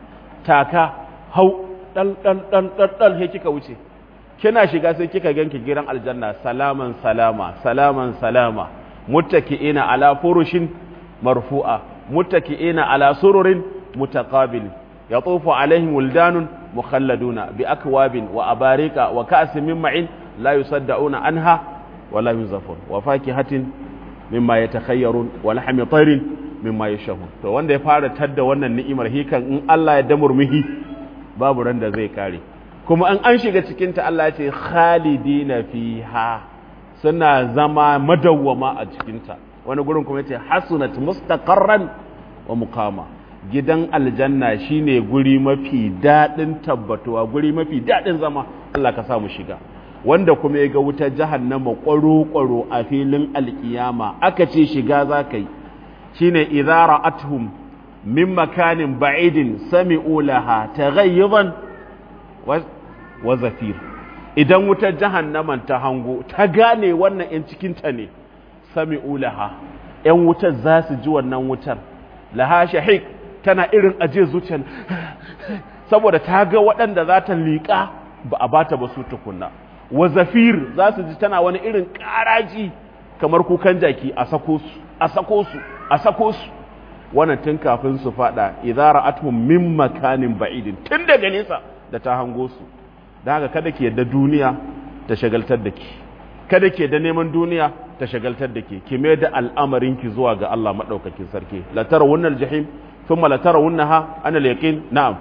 taka hau ɗal he kika wuce kina shiga sai kika ganki gidan aljanna salaman salama salaman salama muttaki'ina ala furushin marfu'a muttaki'ina ala sururin mutaqabil yatufu alaihim wildanun mukhalladuna bi akwabin wa abarika wa ka'sin min ma'in la yusaddauna anha wa la yunzafun wa fakihatin mimma yatakhayyarun wa lahmi tayrin mimma yashahun to wanda ya fara tadda wannan ni'imar hikan in Allah ya damurmihi babu ran da zai kare kuma an shiga cikin ta Allah ya ce khalidina fiha suna zama madawwama a cikin ta wani gurin kuma yace hasunat mustaqarran wa muqama gidan aljanna shine guri mafi dadin tabbatuwa guri mafi dadin zama Allah ka sa mu shiga wanda kuma ya ga wutar jahannama kwaro a filin alkiyama aka ce shiga zakai shine idza ra'atuhum min makanin ba'idin sami'u laha taghayyuban wa zafir idan wutar jahannaman ta hango ta gane wannan yan cikin ta ne sami'u laha yan wutar za su ji wannan wutar laha shahiq tana irin aje zuciyar saboda ta ga waɗanda za ta liƙa ba a bata ba su tukunna wa zafir za su ji tana wani irin ƙaraji kamar kukan jaki a sako su a sako su a sako su wannan tun kafin su fada idza ra'atuhum min makanin ba'idin tun daga nesa da ta hango su dan haka kada ki yadda duniya ta shagaltar da ki kada ki yadda neman duniya ta shagaltar da ki mai da al'amarin ki zuwa ga Allah madaukakin sarki la tarawunna al-jahim thumma la tarawunnaha ana al-yaqin na'am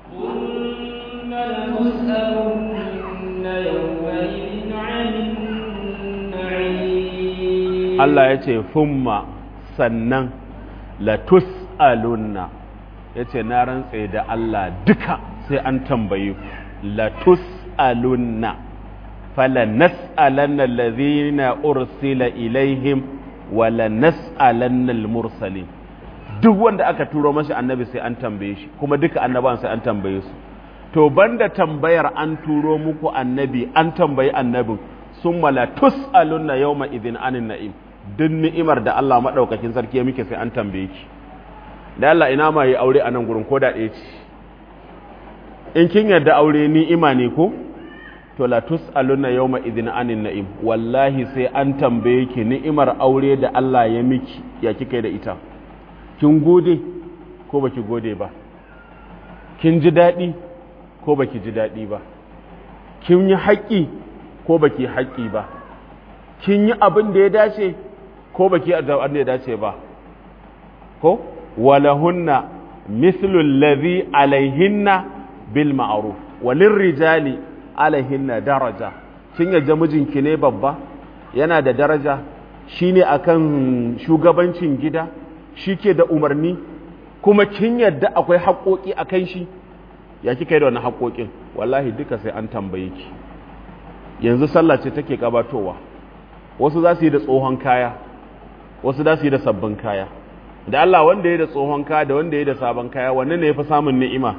Allah ya ce thumma sannan la tus'alunna yace na rantse da Allah duka sai an tambaye ku la tus'alunna fala nas'alanna alladhina ursila ilaihim wa la nas'alanna almursalin duk wanda aka turo mashi annabi sai an tambaye shi kuma duka annaban sai an tambaye su to banda tambayar an turo muku annabi an tambayi annabin summa la tus'alunna yawma idhin anin na'im duk ni'imar da Allah madaukakin sarki ya miki sai an tambaye ki da Allah ina ma yi aure a nan gurin ko da ɗaya ce in kin yarda aure ni'ima ne ko to la tus'aluna yawma idhin anin na'im wallahi sai an tambaye ki ni'imar aure da Allah ya miki ya kika da ita kin gode ko baki gode ba kin ji daɗi ko baki ji daɗi ba kin yi haƙƙi ko baki haƙƙi ba kin yi abin da ya dace ko baki abin da ya dace ba ko walahunna mithlu alladhi alaihinna bil ma'ruf walin rijali alaihinna daraja kin yadda mijinki ne babba yana da daraja shine akan shugabancin gida shike da umarni kuma kin yadda akwai haƙoƙi akan shi ya kika yi da wannan haƙoƙin wallahi duka sai an tambaye ki yanzu sallah ce take gabatowa wasu za su yi da tsohon kaya wasu za su yi da sabbin kaya da Allah wanda ya da tsohon kaya da wanda ya da sabon kaya wanne ne ya fi samun ni'ima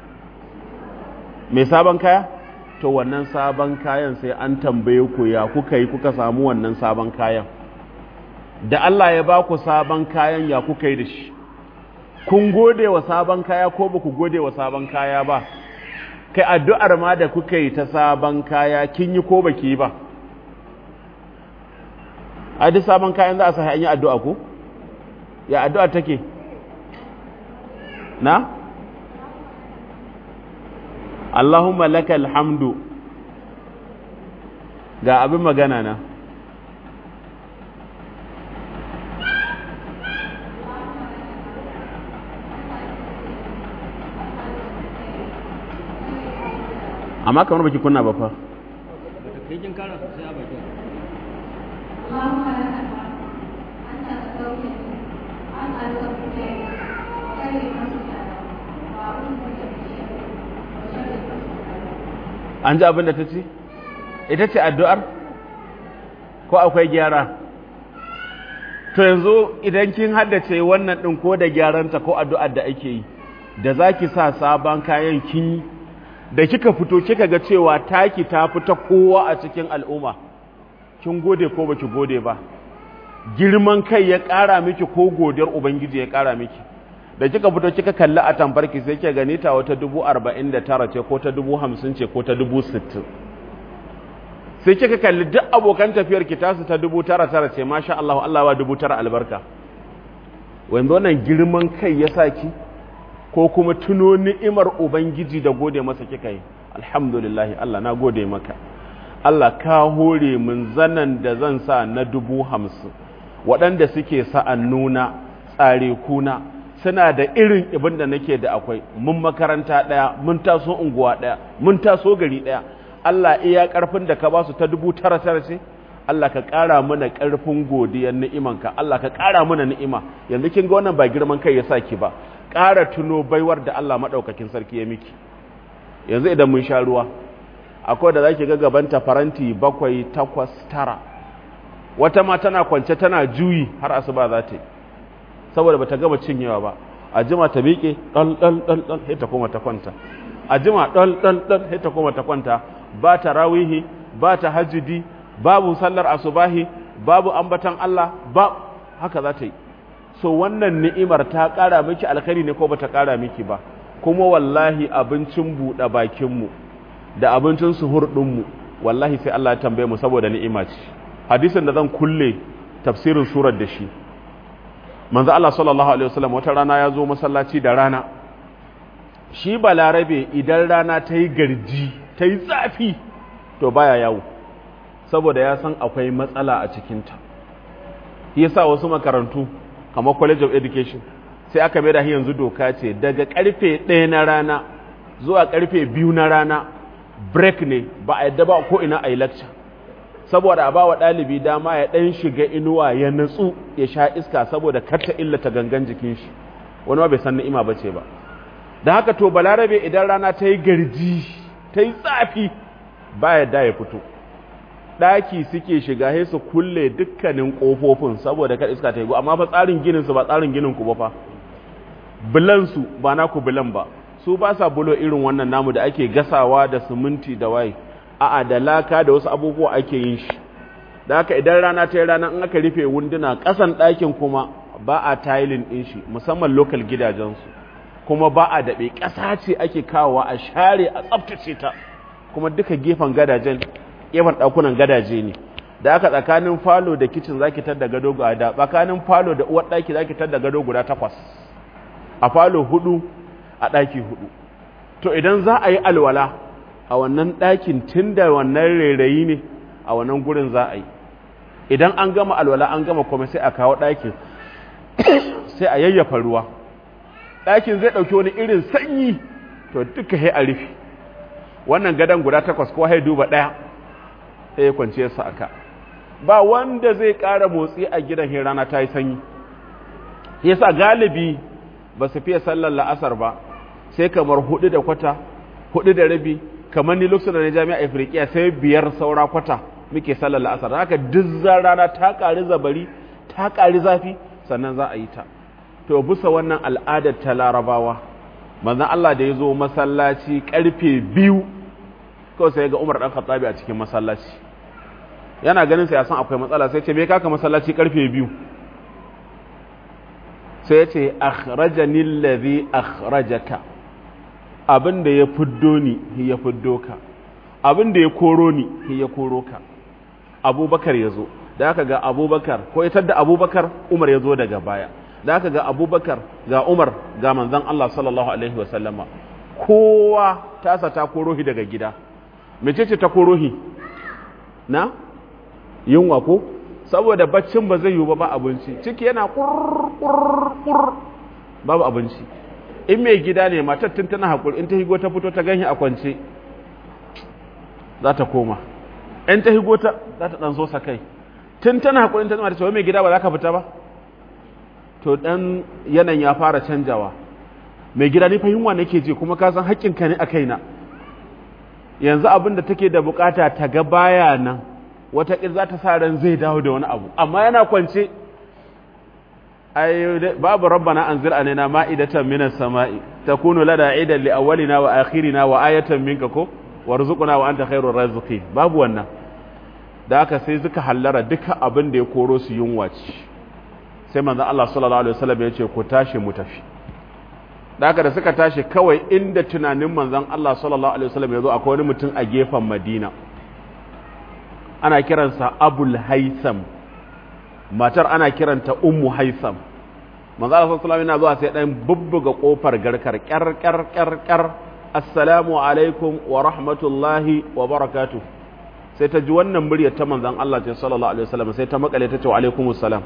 mai sabon kaya to wannan sabon kayan sai an tambaye ku ya kuka yi kuka samu wannan sabon kayan da Allah ya ba ku sabon kayan ya kuka yi da shi kun gode wa sabon kaya ko ba ku gode wa sabon kaya ba kai addu'ar ma da kuka yi ta sabon kaya kin yi ko ba ki yi ba a duk sabon kayan za a sa an yi addu'a ko ya addu'a take na Allahumma lakal hamdu ga abin magana na amma kamar baki kunna ba fa kin kara sosai a bakin an ji abin da ta ce ita ce addu'ar ko akwai gyara to yanzu idan kin haddace wannan ɗin ko da gyaranta ko addu'ar da ake yi da za ki sa sabon kayan kin da kika fito kika ga cewa taki ta fita kowa a cikin al'umma kin gode ko baki gode ba girman kai ya ƙara miki ko godiyar ubangiji ya ƙara miki da kika fito kika kalli a tamfarki sai kika gani ta wata 49 ce ko ta 50 ce ko ta 60 sai kika kalli duk abokan tafiyar ki tasu ta 99 ce masha Allah Allah wa 9,000 albarka wanda wannan girman kai ya saki ko kuma tuno ni'imar ubangiji da gode masa kika yi alhamdulillah Allah na gode maka Allah ka hore min zanan da zan sa na 50,000 waɗanda suke sa'annuna tsare kuna suna da irin ibin da nake da akwai mun makaranta ɗaya mun taso unguwa ɗaya mun taso gari ɗaya Allah iya ƙarfin da ka ba su ta 9,900 ce Allah ka ƙara mana ƙarfin godiyar ni'imanka Allah ka ƙara mana ni'ima yanzu kin ga wannan ba girman kai ya saki ba ƙara tuno baiwar da Allah maɗaukakin sarki ya miki yanzu idan mun sha ruwa akwai da zaki ga gabanta faranti 7 8 9 wata ma tana kwance tana juyi har asuba za ta yi saboda bata gama cinyewa ba a jima ta miƙe dal sai ta koma ta kwanta a jima dal sai ta koma ta kwanta ba tarawihi ba tahajjudi babu sallar asubahi babu ambatan Allah ba haka za ta yi so wannan ni'imar ta ƙara miki alkhairi ne ko bata ƙara miki ba kuma wallahi abincin buɗe bakin mu da abincin suhur din mu wallahi sai Allah ya tambaye mu saboda ni'ima ce hadisin da zan kulle tafsirin surar da shi manzo Allah sallallahu alaihi wasallam wata rana ya zo masallaci da rana shi balarabe idan rana ta yi garji ta yi zafi to baya yawo saboda ya san akwai matsala a cikinta yasa wasu makarantu kamar college of education sai aka mai da yanzu doka ce daga karfe 1 na rana zuwa karfe 2 na rana break ne ba a yadda ba ko ina a yi lecture saboda a bawa ɗalibi dama ya ɗan shiga inuwa ya natsu ya sha iska saboda karta illata gangan jikin shi wani bai san ni'ima ba ce ba da haka to balarabe idan rana ta yi garji ta yi tsafi ba yadda ya fito ɗaki suke shiga sai su kulle dukkanin ƙofofin saboda kar iska ta yi amma fa tsarin ginin su ba tsarin ginin ku ba fa bulan su ba naku bulan ba su ba sa bulo irin wannan namu da ake gasawa da siminti da waye a'a da laka da wasu abubuwa ake yin shi da haka idan rana ta yi rana in aka rufe wunduna ƙasan ɗakin kuma ba a tiling ɗin shi musamman local gidajensu kuma ba a daɓe ƙasa ce ake kawowa a share a tsaftace ta kuma duka gefen gadajen gefen ɗakunan gadaje ne da aka tsakanin falo da kicin zaki tar da gado guda tsakanin falo da uwar ɗaki zaki tar da gado guda 8 a falo 4 a ɗaki 4 to idan za a yi alwala a wannan ɗakin tun da wannan rairayi ne a wannan gurin za a yi idan an gama alwala an gama kuma sai a kawo ɗakin sai a yayyafa ruwa ɗakin zai ɗauki wani irin sanyi to duka sai a rufe wannan gadon guda 8 ko sai duba ɗaya sai ya kwance su aka ba wanda zai ƙara motsi a gidan rana ta yi sanyi yasa galibi ba su fiye sallar la'asar ba sai kamar 4 da kwata 4 da rabi kamar ni lokacin da na jami'a Afirkiya sai 5 saura kwata muke sallar la'asar haka duk rana ta ƙari zabari ta ƙari zafi sannan za a yi ta to bisa wannan al'adar ta larabawa manzon Allah da ya zo masallaci karfe 2 kawai sai ga Umar dan Khattabi a cikin masallaci yana ganin sai ya san akwai matsala sai ce me kaka masallaci karfe 2 sai ya ce akhrajani allazi akhrajaka abinda ya fiddo ni ya fiddo ka abinda ya koro ni ya koro ka Abubakar yazo da aka ga Abubakar ko ya tadda Abubakar Umar yazo daga baya da aka ga Abubakar ga Umar ga manzon Allah sallallahu alaihi wasallama kowa tasa ta korohi daga gida mecece ta korohi na yunwa ko saboda baccin ba zai yi ba abinci ciki yana kurkurkur babu abinci in mai gida ne matar tun tana hakuri in ta higo ta fito ta ganshi a kwance za ta koma in ta higo ta za ta dan so sa kai tun tana hakuri in ta zama ta ce mai gida ba za ka fita ba to dan yanan ya fara canjawa mai gida ni fa yunwa nake ji kuma ka san haƙƙinka ne a kaina yanzu abin da take da bukata ta ga baya nan wata ƙir za ta sa ran zai dawo da wani abu amma yana kwance ai babu rabbana anzir alaina ma'idatan minas sama'i takunu lana idan li awwalina wa akhirina wa ayatan minka ko warzuqna wa anta khairur raziqin babu wannan da haka sai suka hallara duka abin da ya koro su yunwa ce sai manzon Allah sallallahu alaihi wasallam ya ce ku tashi mu tafi da haka da suka tashi kawai inda tunanin manzon Allah sallallahu alaihi wasallam ya zo akwai wani mutum a gefen Madina ana kiransa Abul Haitham matar ana kiranta Ummu Haitham manzo Allah sallallahu alaihi wasallam yana zuwa sai dan bubbuga kofar garkar kyar assalamu alaikum wa rahmatullahi wa barakatuh sai ta ji wannan muryar ta manzon Allah sallallahu alaihi wasallam sai ta makale ta ce wa alaikumus salam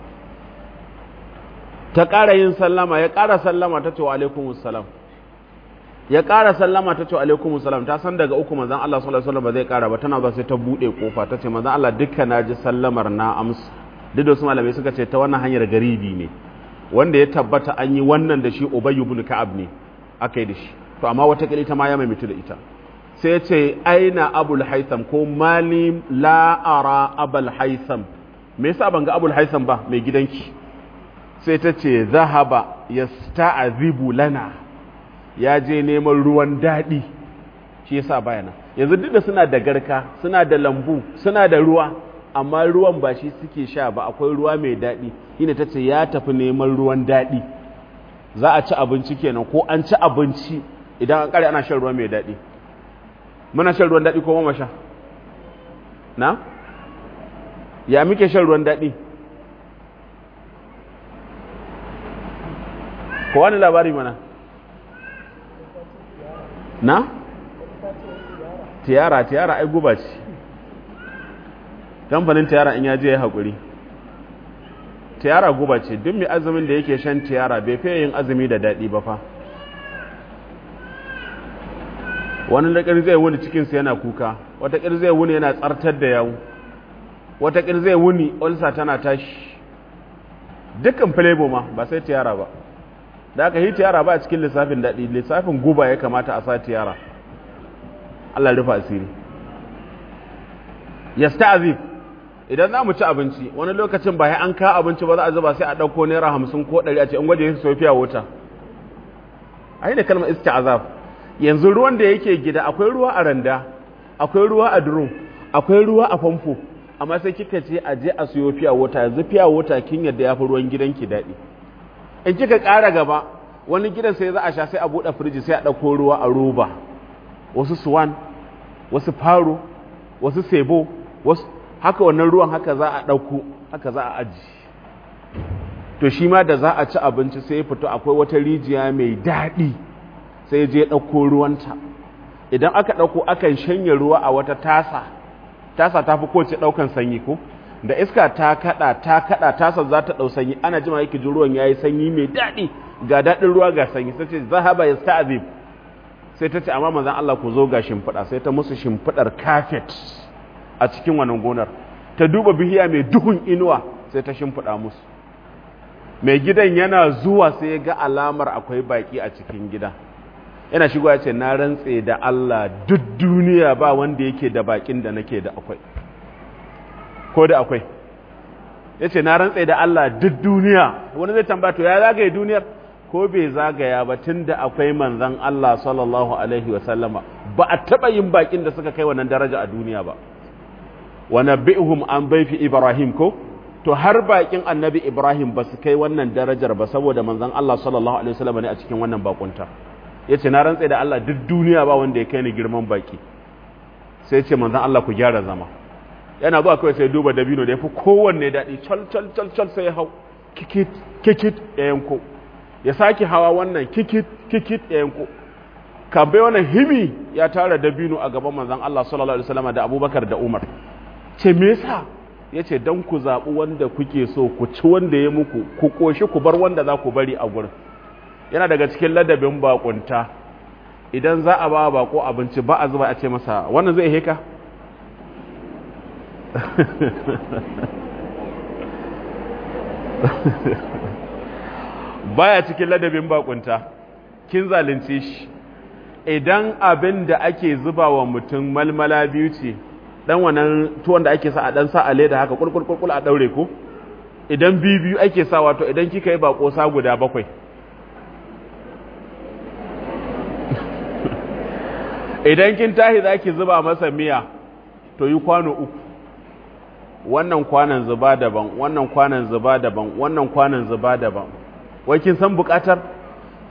ta ƙara yin sallama ya ƙara sallama ta ce wa alaikumus salam ya ƙara sallama ta ce wa alaikumus salam ta san daga uku manzon Allah sallallahu alaihi wasallam ba zai ƙara ba tana ba sai ta bude kofa ta ce manzon Allah dukkan naji sallamar na amsa duk da su malamai suka ce ta wannan hanyar garibi ne wanda ya tabbata an yi wannan da shi Ubay ibn Ka'ab ne akai da shi to amma wata kila ita ma ya maimitu da ita sai ya ce aina Abul Haitham ko mali la ara Abul Haitham me yasa ban ga Abul Haitham ba mai gidanki sai ta ce zahaba yasta'zibu lana ya je neman ruwan dadi shi yasa bayana yanzu duk da suna da garka suna da lambu suna da ruwa amma ruwan ba shi suke sha ba akwai ruwa mai daɗi shine tace ya tafi neman ruwan daɗi za a ci abinci kenan ko an ci abinci idan an kare ana shan ruwa mai daɗi muna shan ruwan daɗi ko mama sha na ya muke shan ruwan daɗi ko wani labari mana na tiyara ai guba ce kamfanin tiyara in ya je ya haƙuri tiyara guba ce duk mai azumin da yake shan tiyara bai fiye yin azumi da daɗi ba fa wani da zai wuni cikinsa yana kuka wata zai wuni yana tsartar da yawu wata zai wuni ulsa tana tashi dukkan filebo ma ba sai tiyara ba da aka yi tiyara ba a cikin lissafin daɗi lissafin guba ya kamata a sa tiyara Allah rufa asiri yasta'zib idan za mu ci abinci wani lokacin ba an ka abinci ba za a zuba sai a ɗauko naira 50 ko 100 a ce in gwaje su sofiya wuta a yi da kalmar isti'azab yanzu ruwan da yake gida akwai ruwa a randa akwai ruwa a drum akwai ruwa a famfo amma sai kika ce a je a siyo fiya wuta yanzu fiya wuta kin yadda ya fi ruwan gidanki daɗi in kika ƙara gaba wani gidan sai za a sha sai a buɗe firiji sai a ɗauko ruwa a roba wasu swan wasu faro wasu sebo wasu haka wannan ruwan haka za a ɗauko haka za a aji to shi ma da za a ci abinci sai ya fito akwai wata rijiya mai daɗi sai ya je ɗauko ruwanta idan aka ɗauko akan shanye ruwa a wata tasa ta fi kowace ɗaukan sanyi ko da iska ta kaɗa tasar za ta ɗau sanyi ana jima yake ji ruwan ya yi sanyi mai daɗi ga daɗin ruwa ga sanyi sai ce zahaba ya sta'azib sai ta ce amma manzan Allah ku zo ga shimfiɗa sai ta musu shimfiɗar kafet a cikin wannan gonar ta duba bihiya mai duhun inuwa sai ta shimfiɗa musu mai gidan yana zuwa sai ya ga alamar akwai baki a cikin gida yana shigo ya ce na rantse da Allah duk duniya ba wanda yake da bakin da nake da akwai ko da akwai ya ce na rantse da Allah duk duniya wani zai tambaya to ya zagaye duniyar ko bai zagaya ba tun da akwai manzan Allah sallallahu alaihi wasallama ba a taɓa yin bakin da suka kai wannan daraja a duniya ba wa nabbi'uhum an baifi Ibrahim ko to har bakin annabi Ibrahim ba su kai wannan darajar ba saboda manzan Allah sallallahu alaihi wasallama ne a cikin wannan bakunta yace na rantse da Allah duk duniya ba wanda ya kai ni girman baki sai ce manzan Allah ku gyara zama yana zuwa kawai sai duba dabino da yafi kowanne daɗi cal sai ya hau kikit ya yanko ya sake hawa wannan kikit ya yanko kambe wannan himi ya tara dabino a gaban manzan Allah sallallahu alaihi wasallama da Abubakar da Umar ce me yasa yace dan ku zabi wanda kuke so ku ci wanda ya muku ku koshi ku bar wanda za ku bari a gurin yana daga cikin ladabin bakunta idan za a ba bako abinci ba a zuba a ce masa wannan zai heka baya cikin ladabin bakunta kin zalunce shi idan abin da ake zuba wa mutum malmala biyu ce dan wannan tuwon da ake sa a dan sa a leda haka kulkulkulkul a daure ko idan biyu ake sa wato idan kika yi bako sa guda 7 idan kin tahi zaki zuba masa miya to yi kwano 3 wannan kwanan zuba daban wannan kwanan zuba daban wannan kwanan zuba daban wai kin san bukatar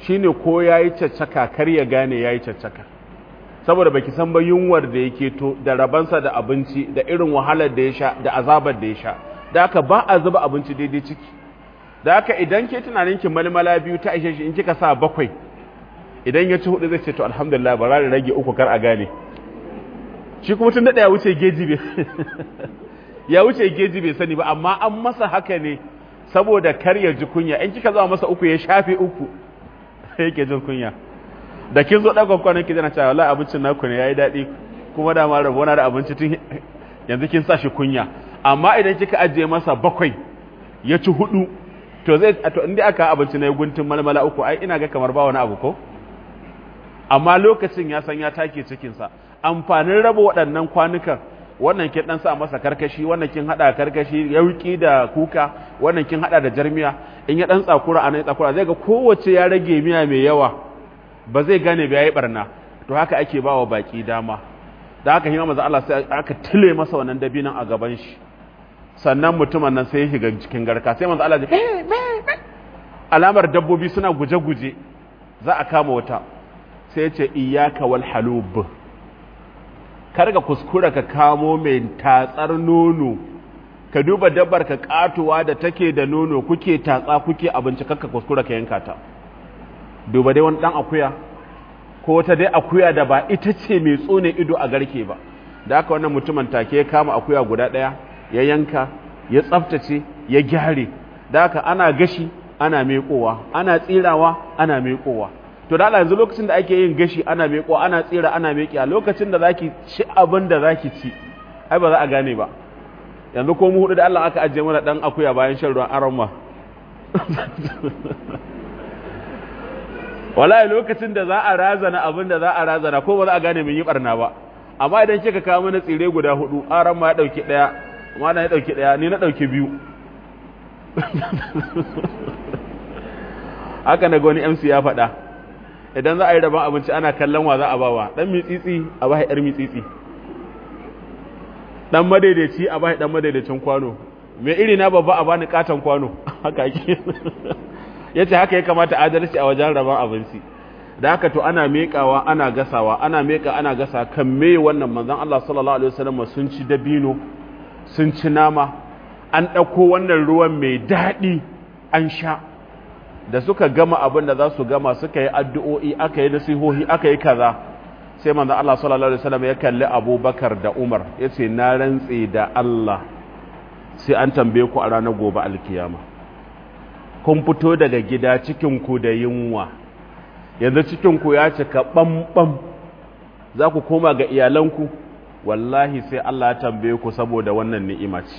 shine ko yayi caccaka kar ya gane yayi caccaka saboda baki san ba yunwar da yake to da rabansa da abinci da irin wahalar da ya sha da azabar da ya sha da haka ba a zuba abinci daidai ciki da haka idan ke tunanin ki malmala biyu ta ishe shi in kika sa 7 idan ya ci 4 zai ce to alhamdulillah bara da rage 3 kar a gane shi kuma tun da ya wuce geji bai ya wuce geji bai sani ba amma an masa haka ne saboda kar ya ji kunya in kika zama masa 3 ya shafe 3 sai yake jin kunya da kin zo dagon kwanan ki zana cewa wallahi abincin naku ne yayi dadi kuma da ma rabona da abinci tun yanzu kin sa shi kunya amma idan kika ajiye masa 7 ya ci 4 to zai to inda aka abinci na guntun malmala 3 ai ina ga kamar ba wani abu ko amma lokacin ya san ya take cikin sa amfanin raba waɗannan kwanukan wannan kin dan sa masa karkashi wannan kin hada karkashi yauki da kuka wannan kin hada da jarmiya in ya dan tsakura anan tsakura zai ga kowace ya rage miya mai yawa ba zai gane ba yayi barna to haka ake bawa baki dama da haka hima manzo Allah sai aka tile masa wannan dabinan a gaban shi sannan mutumin nan sai ya shiga cikin garka sai manzo Allah ya alamar dabbobi suna guje-guje za a kama wata sai ya ce iyyaka wal halub karga kuskura ka kamo mai tatsar nono ka duba dabbar ka katuwa da take da nono kuke tatsa kuke abinci kakka kuskura ka yanka ta duba dai wani dan akuya ko wata dai akuya da ba ita ce mai tsone ido a garke ba da haka wannan mutumin take ya kama akuya guda daya ya yanka ya tsaftace ya gyare da haka ana gashi ana mekowa ana tsirawa ana mekowa to da Allah yanzu lokacin da ake yin gashi ana meko ana tsira ana meki a lokacin da zaki ci abin da zaki ci ai ba za a gane ba yanzu ko mu hudu da Allah aka ajiye mana dan akuya bayan shan ruwan aramma wallahi lokacin da za a razana abin da za a razana ko ba za a gane mun yi barna ba amma idan kika kawo mana tsire guda 4 aramma ya dauki daya mana ya dauki daya ni na dauki 2 haka na ga wani MC ya faɗa idan za a yi rabon abinci ana kallon wa za a bawa dan mitsitsi a bai yar mitsitsi dan madaidaici a bai dan madaidaicin kwano me iri na babba a bani katon kwano haka yake yace haka ya kamata adalci a wajen rabon abinci da haka to ana mekawa ana gasawa ana meka ana gasa kan me wannan manzon Allah sallallahu alaihi wasallam sun ci dabino sun ci nama an dauko wannan ruwan mai dadi an sha da suka gama abin da za su gama suka yi addu'o'i aka yi nasihohi aka yi kaza sai manzo Allah sallallahu alaihi wasallam ya kalli Abubakar da Umar yace na rantse da Allah sai an tambaye ku a ranar gobe alkiyama kun fito daga gida cikin ku da yunwa yanzu cikin ku ya cika bambam za ku koma ga iyalanku wallahi sai Allah ya tambaye ku saboda wannan ni'ima ce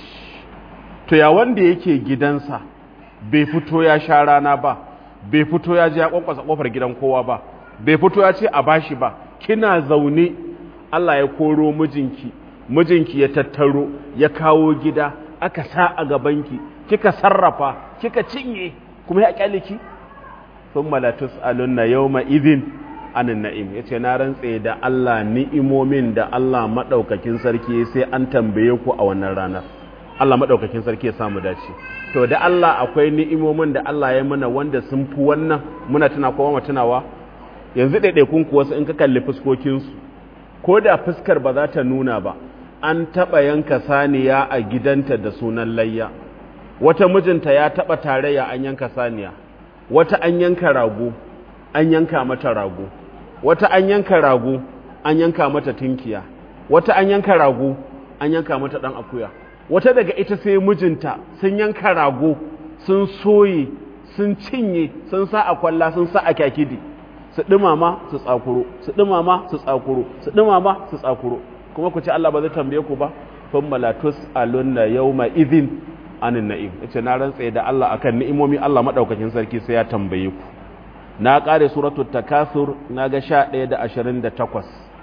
to ya wanda yake gidansa bai fito ya sha rana ba bai fito ya je ya kwankwasa kofar gidan kowa ba bai fito ya ce a bashi ba kina zaune Allah ya koro mijinki ya tattaro ya kawo gida aka sa a gabanki kika sarrafa kika cinye kuma ya kyale ki thumma la tusaluna yawma idhin anin na'im yace na rantse da Allah ni'imomin da Allah madaukakin sarki sai an tambaye ku a wannan ranar Allah madaukakin sarki ya samu dace to da Allah akwai ni'imomin da Allah ya mana wanda sun fi wannan muna tuna kowa mu tunawa yanzu daidaikun ku wasu in ka kalli fuskokin su ko da fuskar ba za ta nuna ba an taba yanka saniya a gidanta da sunan layya wata mijinta ya taba tarayya an yanka saniya wata an yanka rago an yanka mata rago wata an yanka rago an yanka mata tinkiya wata an yanka rago an yanka mata dan akuya wata daga ita sai mijinta sun yanka rago sun soye sun cinye sun sa a kwalla sun sa a kyakidi su dumama su tsakuro su dumama su tsakuro su dumama su tsakuro kuma ku ce Allah ba zai tambaye ku ba thumma la tusaluna yawma idhin anin na'im yace na rantsa da Allah akan ni'imomi Allah madaukakin sarki sai ya tambaye ku na kare suratul takasur naga 11 da 28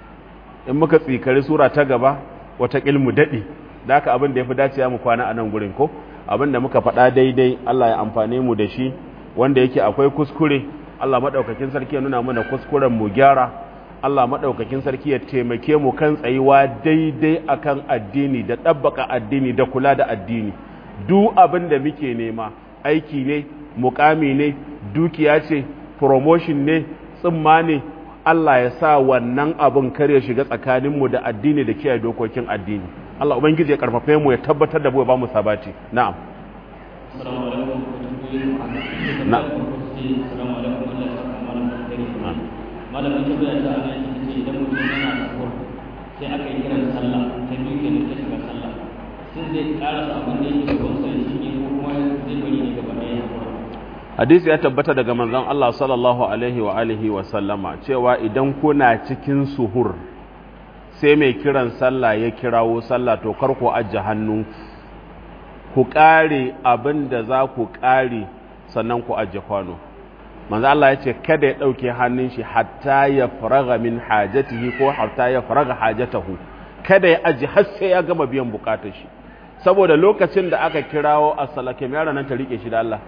in muka tsikari sura ta gaba wata ilmu dadi da haka abin da yafi dacewa mu kwana a nan gurin ko abin da muka faɗa daidai Allah ya amfane mu da shi wanda yake akwai kuskure Allah madaukakin sarki ya nuna mana kuskuren mu gyara Allah madaukakin sarki ya taimake mu kan tsayuwa daidai akan addini da dabbaka addini da kula da addini duk abin da muke nema aiki ne mukami ne dukiya ce promotion ne tsimma ne Allah ya sa wannan abin kar ya shiga tsakaninmu da addini da kiyaye dokokin addini Allah ubangiji ya karfafe mu ya tabbatar da mu ya ba mu sabati na'am assalamu alaikum na'am assalamu alaikum Allah ya saka malamin ta bayar da ana ce idan mutum yana sahur sai aka yi kiran sallah ta biyu kenan ta shiga sallah sun zai karasa abin da yake gaban sa shi ne ko kuma zai bari ne gaba ɗaya hadisi ya tabbata daga manzon Allah sallallahu alaihi wa alihi wa sallama cewa idan kuna cikin suhur sai mai kiran sallah ya kirawo sallah to kar ku ajje hannu ku kare abin da za ku kare sannan ku ajje kwano manzo Allah ya ce kada ya dauke hannun shi hatta ya faraga min hajatihi ko hatta ya faraga hajatahu kada ya aji har sai ya gama biyan bukatar shi saboda lokacin da aka kirawo as-salake mai ranan ta rike shi da Allah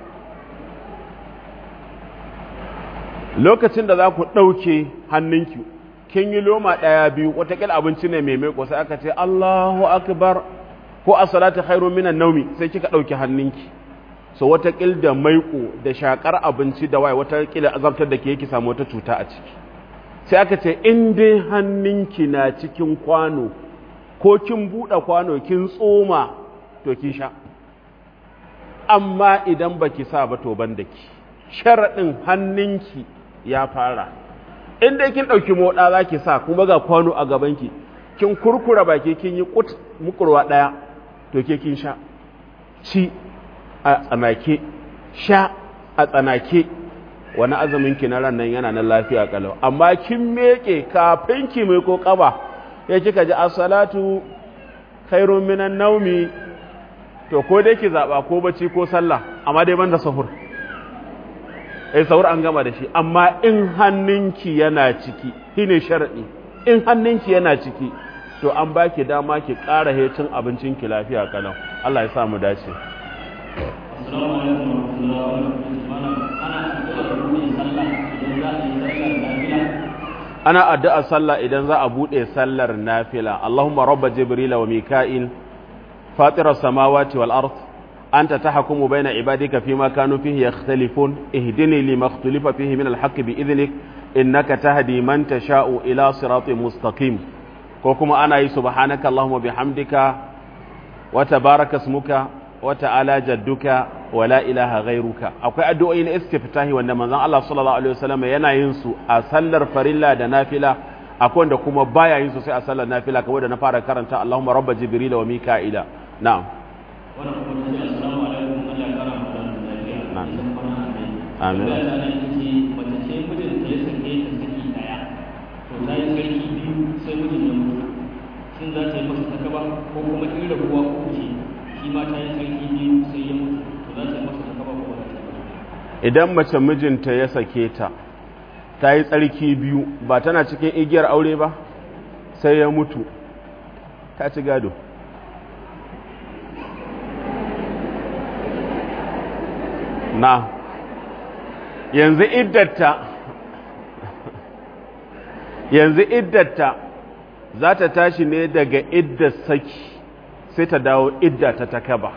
lokacin da za ku dauke hannunki kin yi loma daya biyu watakil abinci ne mai maiko sai aka ce Allahu akbar ko as-salatu khairu minan nawmi sai kika dauke hannunki so watakil da maiko da shakar abinci da waye watakil azabtar da ke yake samu wata cuta a ciki sai aka ce in dai hannunki na cikin kwano ko kin buɗe kwano kin tsoma to kin sha amma idan baki sa ba to ban daki sharadin hannunki ya fara in dai kin dauki moda zaki sa kuma ga kwano a gabanki kin kurkura baki kin yi kut mukurwa daya to ke kin sha ci a tsanake sha a tsanake wani azumin ki na ran nan yana nan lafiya kalau amma kin meke kafin ki mai ko kaba ya kika ji as-salatu khairun minan nawmi to ko dai ki zaba ko bacci ko sallah amma dai banda sahur sahur an gama da shi amma in hannunki yana ciki shine sharadi in hannunki yana ciki to an baki dama ki ƙara hecin abincinki lafiya kalau Allah ya sa mu dace assalamu alaikum ana addu'a sallah idan za a bude sallar nafila Allahumma rabb jibril wa mika'il fatir as-samawati wal ard anta tahkumu bayna ibadika fima kanu fihi yakhtalifun ihdini lima ikhtalafa fihi min al-haqqi bi idhnik innaka tahdi man tasha'u ila siratin mustaqim ko kuma ana yi subhanaka Allahumma bihamdika wa tabaraka ismuka wa ta'ala jadduka wa la ilaha ghairuka akwai addu'o'i na istiftahi wanda manzon Allah sallallahu alaihi wasallam yana yin su a sallar farilla da nafila akwai wanda kuma baya yin su sai a sallar nafila kamar da na fara karanta Allahumma rabb jibril wa mika'ila na'am wannan kuma sai assalamu alaikum Allah ya kara mu da lafiya amin mace ce mijin ta ya sake ta saki daya to ta yi sarki biyu sai mijin ya mutu shin za ta yi masa takaba ko kuma in rabuwa uku ce shi ma ta yi sarki biyu sai ya mutu to za ta yi masa takaba ko ba ta yi idan mace mijinta ya sake ta ta yi tsarki biyu ba tana cikin igiyar aure ba sai ya mutu ta ci gado na yanzu iddata za ta tashi ne daga iddar saki sai ta dawo idda ta takaba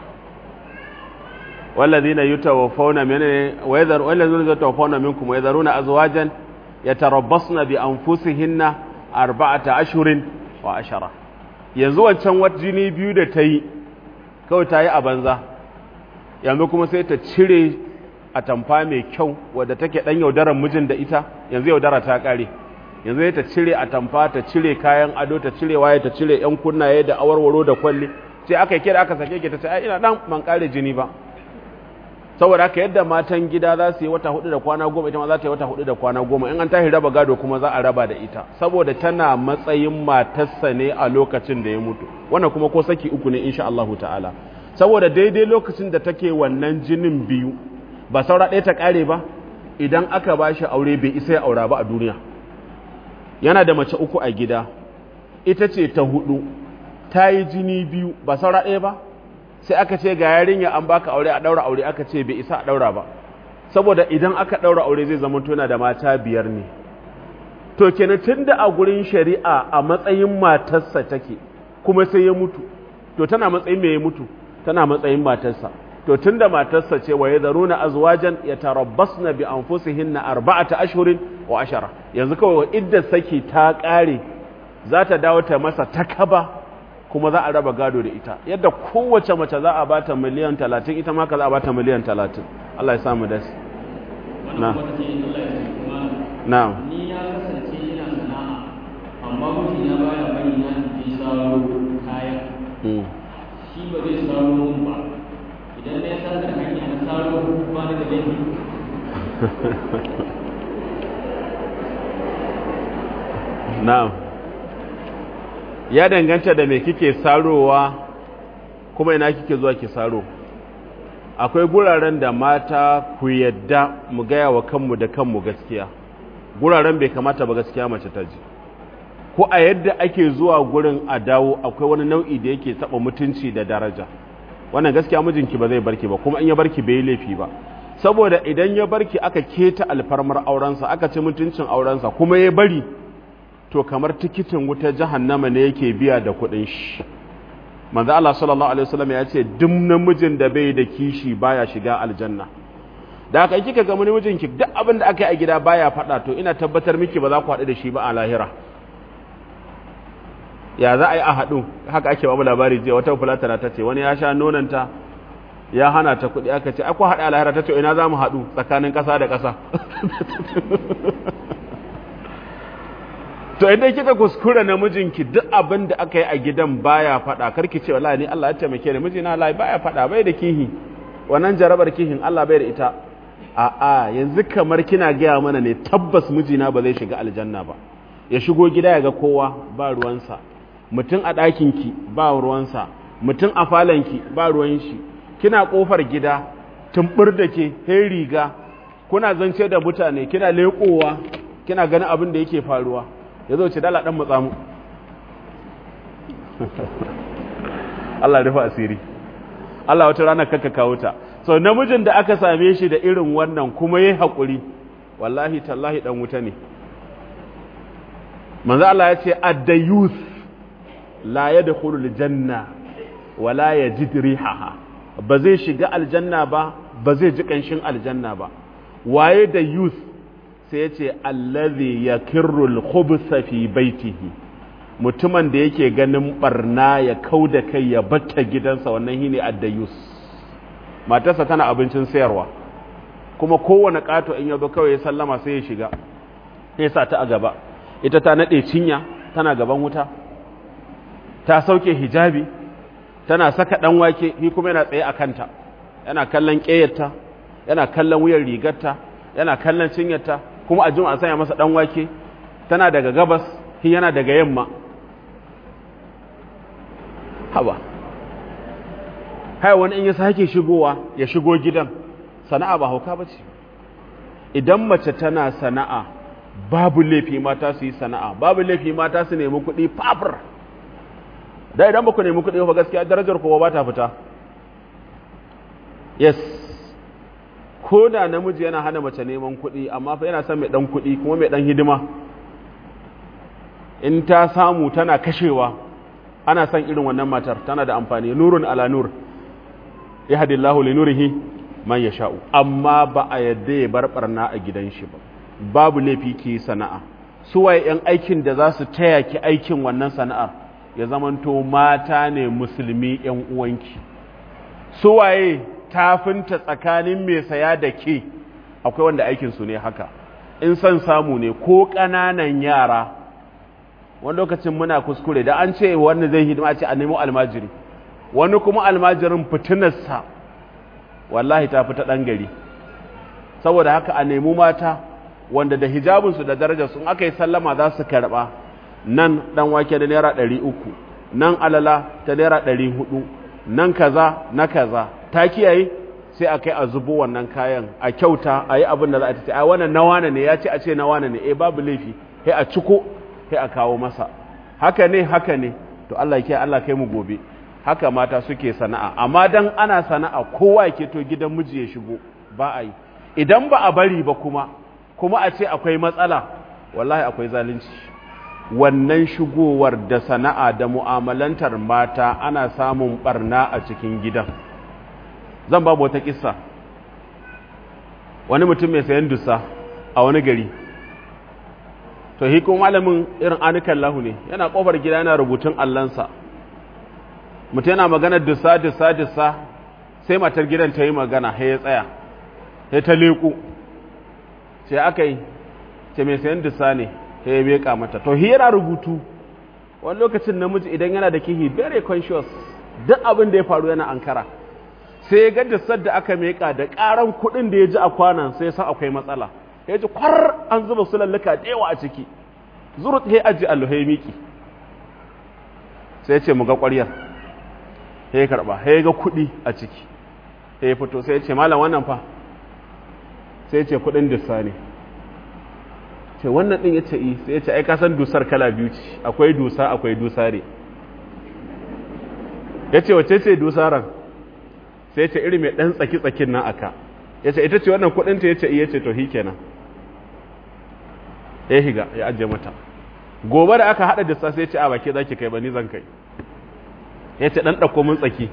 والذين يتوفون والذين يتوفون منكم ويذرون أزواجا يتربصن بأنفسهن 4 أشهر وعشرة yanzu wancan wata jini biyu da ta yi kawai ta yi a banza yanzu kuma sai ta cire a tamfa mai kyau wadda take dan yaudarar mijin da ita yanzu yaudara ta kare yanzu sai ta cire a tamfa ta cire kayan ado ta cire waye ta cire yan kunnaye da awarwaro da kwalli sai aka yi kira aka sake ki ta ce ai ina dan ban kare jini ba saboda haka yadda matan gida za su yi wata 4 da kwana 10 ita ma za ta yi wata 4 da kwana 10 in an tashi raba gado kuma za a raba da ita saboda tana matsayin matarsa ne a lokacin da ya mutu wannan kuma ko saki uku ne insha Allah ta'ala saboda daidai lokacin da take wannan jinin biyu ba saura ɗaya ta kare ba idan aka ba shi aure bai isa ya aura ba a duniya yana da mace uku a gida ita ce ta 4 ta yi jini biyu ba saura ɗaya ba sai aka ce ga yarinya an baka aure a daura aure aka ce bai isa a daura ba saboda idan aka daura aure zai zama tona da mata 5 ne to kenan tunda a gurin shari'a a matsayin matarsa take kuma sai ya mutu to tana matsayin me ya mutu tana matsayin matarsa to tunda matarsa ce wa yadharuna azwajan yatarabbasna bi anfusihinna 4 ashhurin wa 10 yanzu kawai idda saki ta kare za ta dawo ta masa takaba kuma za a raba gado da ita yadda kowace mace za a bata miliyan 30 ita ma ka za a bata miliyan 30 Allah ya samu dasi na'am ni ya kasance ina sana'a amma mijina baya bari na je saro kaya shi ba zai saro mun ba idan na san da hanya na saro ba ni da laifi na'am ya danganta da me kike sarowa kuma ina kike zuwa ki saro akwai guraren da mata ku yadda mu gaya wa kanmu da kanmu gaskiya guraren bai kamata ba gaskiya mace ta ji ko a yadda ake zuwa gurin a dawo akwai wani nau'i da yake taba mutunci da daraja wannan gaskiya mijinki ba zai barki ba kuma in ya barki bai laifi ba saboda idan ya barki aka keta alfarmar aurensa aka ci mutuncin aurensa kuma ya bari to kamar tikitin wuta jahannama ne yake biya da kuɗin shi manzo Allah sallallahu alaihi wasallam ya ce duk namijin da bai da kishi baya shiga aljanna da haka kika ga namijin ki duk abin da aka yi a gida baya faɗa to ina tabbatar miki ba za ku haɗu da shi ba a lahira ya za a yi a haɗu haka ake babu labari jiya wata fulatana ta ce wani ya sha nonanta ya hana ta kuɗi aka ce akwai haɗu a lahira ta ce ina za mu haɗu tsakanin ƙasa da ƙasa to idan kika kuskura namijinki duk abin da aka yi a gidan baya faɗa karki ce wallahi ni Allah ya taimake ni mijina Allah baya faɗa bai da kihi wannan jarabar kihin Allah bai da ita a'a yanzu kamar kina gaya mana ne tabbas mijina ba zai shiga aljanna ba ya shigo gida ya ga kowa ba ruwansa mutum a ɗakinki ba ruwansa mutum a falonki ba ruwan shi kina ƙofar gida tumbur da ke sai riga kuna zance da mutane kina leƙowa kina ganin abin da yake faruwa ya zo ce dala ɗan matsa mu Allah rufa asiri Allah wata rana kaka kawo ta so namijin da aka same shi da irin wannan kuma yayi haƙuri wallahi tallahi dan wuta ne manzo Allah ya ce ad-dayuth la yadkhulul janna wa la yajid rihaha ba zai shiga aljanna ba zai ji kanshin aljanna ba waye da youth sai ya ce allazi yakirru al-khubsa fi baitihi mutumin da yake ganin barna ya kauda kai ya batta gidansa wannan shine ad-dayus matarsa tana abincin sayarwa kuma kowane kato in yazo kawai ya sallama sai ya shiga sai sa ta a gaba ita ta nade cinya tana gaban wuta ta sauke hijabi tana saka dan wake shi kuma yana tsaye a kanta yana kallon ƙeyarta yana kallon wuyar rigarta yana kallon cinyarta kuma a juma'a sanya masa dan wake tana daga gabas shi yana daga yamma haba hai wani in ya sake shigowa ya shigo gidan sana'a ba hauka bace idan mace tana sana'a babu laifi mata su yi sana'a babu laifi mata su nemi kuɗi fafur da idan ba ku nemi kuɗi ba gaskiya darajar kowa ba ta fita yes ko da namiji yana hana mace neman kuɗi amma fa yana son mai ɗan kuɗi kuma mai ɗan hidima in ta samu tana kashewa ana son irin wannan matar tana da amfani nurun ala nur yahdillahu li nurihi man yasha'u amma ba a yadda ya bar barna a gidan shi ba babu laifi ki sana'a su waye yan aikin da za su taya ki aikin wannan sana'ar ya zamanto mata ne musulmi yan uwanki su waye tafinta tsakanin mai saya da ke akwai wanda aikin su ne haka in san samu ne ko ƙananan yara wani lokacin muna kuskure da an ce wanda zai hidima ce a nemo almajiri wani kuma almajirin fitinarsa wallahi ta fita ɗan gari saboda haka a nemi mata wanda da hijabinsu da darajarsu in aka yi sallama za su karɓa nan ɗan wake da naira 300 nan alala ta naira 400 nan kaza na kaza ta kiyaye sai a kai a zubo wannan kayan a kyauta a yi abin da za a ce a wannan na wane ne ya ce a ce na wane ne babu laifi sai a ciko sai a kawo masa haka ne to Allah ke Allah kai mu gobe haka mata suke sana'a amma dan ana sana'a kowa yake to gidan miji ya shigo ba a yi idan ba a bari ba kuma a ce akwai matsala wallahi akwai zalunci wannan shigowar da sana'a da mu'amalantar mata ana samun barna a cikin gidan zan babu wata kissa. Wani mutum mai sayan dusa a wani gari, to hi kuma malamin irin anukan lahu ne, yana kofar gida yana rubutun allansa, mutum yana maganar dusa sai matar gidan ta yi magana, ya tsaya ya ta leku ce aka yi ce mai sayan dusa ne, ya beka mata. To hi yana rubutu, wani lokacin namiji idan yana da kihi very conscious, duk abin da ya faru yana ankara, sai ya ga dusar da aka meka da karan kudin da ya ji a kwanan, sai ya san akwai matsala, ya ji kwar an zuba su lalluka da yawa a ciki, zurut ya aji allo ya miki, sai ya ce mu ga ƙwaryar, ya karba, ya ga kudi a ciki, ya fito, sai ya ce malam wannan fa, sai ya ce kudin dusa ne, ce wannan din ya ce yi, sai ya ce ai kasan dusar kala biyu ce, akwai dusa akwai dusare. Ya ce wace ce dusaran? Sai ya ce iri mai ɗan tsaki-tsakin nan aka. Ya ce ita ce wannan kudinta? Ya ce iya, ce to hi kenan. Ya higa ya ajiye mata. Gobe da aka haɗa dusa sai ya ce a baki za ki kai ba ni zan kai. Ya ce ɗan ɗauko mun tsaki.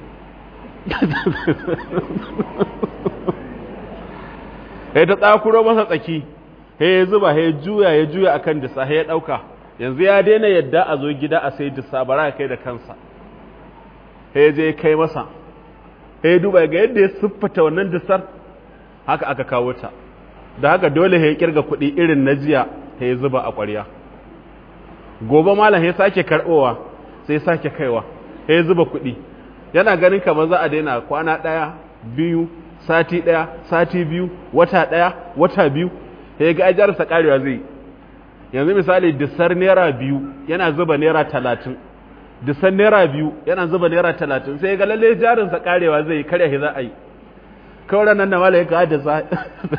Ya ta tsakuro masa tsaki. Ya zuba ya juya akan dusa ya ɗauka. Yanzu ya daina yadda a zo gida a sai dusa bara kai da kansa. Ya je kai masa, ya duba ga yadda ya siffata wannan dusar, haka aka kawo ta, da haka dole ya kirga kuɗi irin na jiya ya zuba a ƙwarya. Gobe malam ya sake karɓowa, sai sake kaiwa, ya zuba kuɗi, yana ganin kamar za a daina kwana ɗaya, biyu, sati ɗaya, sati biyu, wata ɗaya, wata biyu, ya ga ajarsa ƙarewa zai. Yanzu misali dusar naira 2 yana zuba naira 30. Dusan naira 2 yana zuba naira 30, sai ga lalle jarinsa karewa zai karya shi za a yi. Kawai nan da mala ya kawo da sa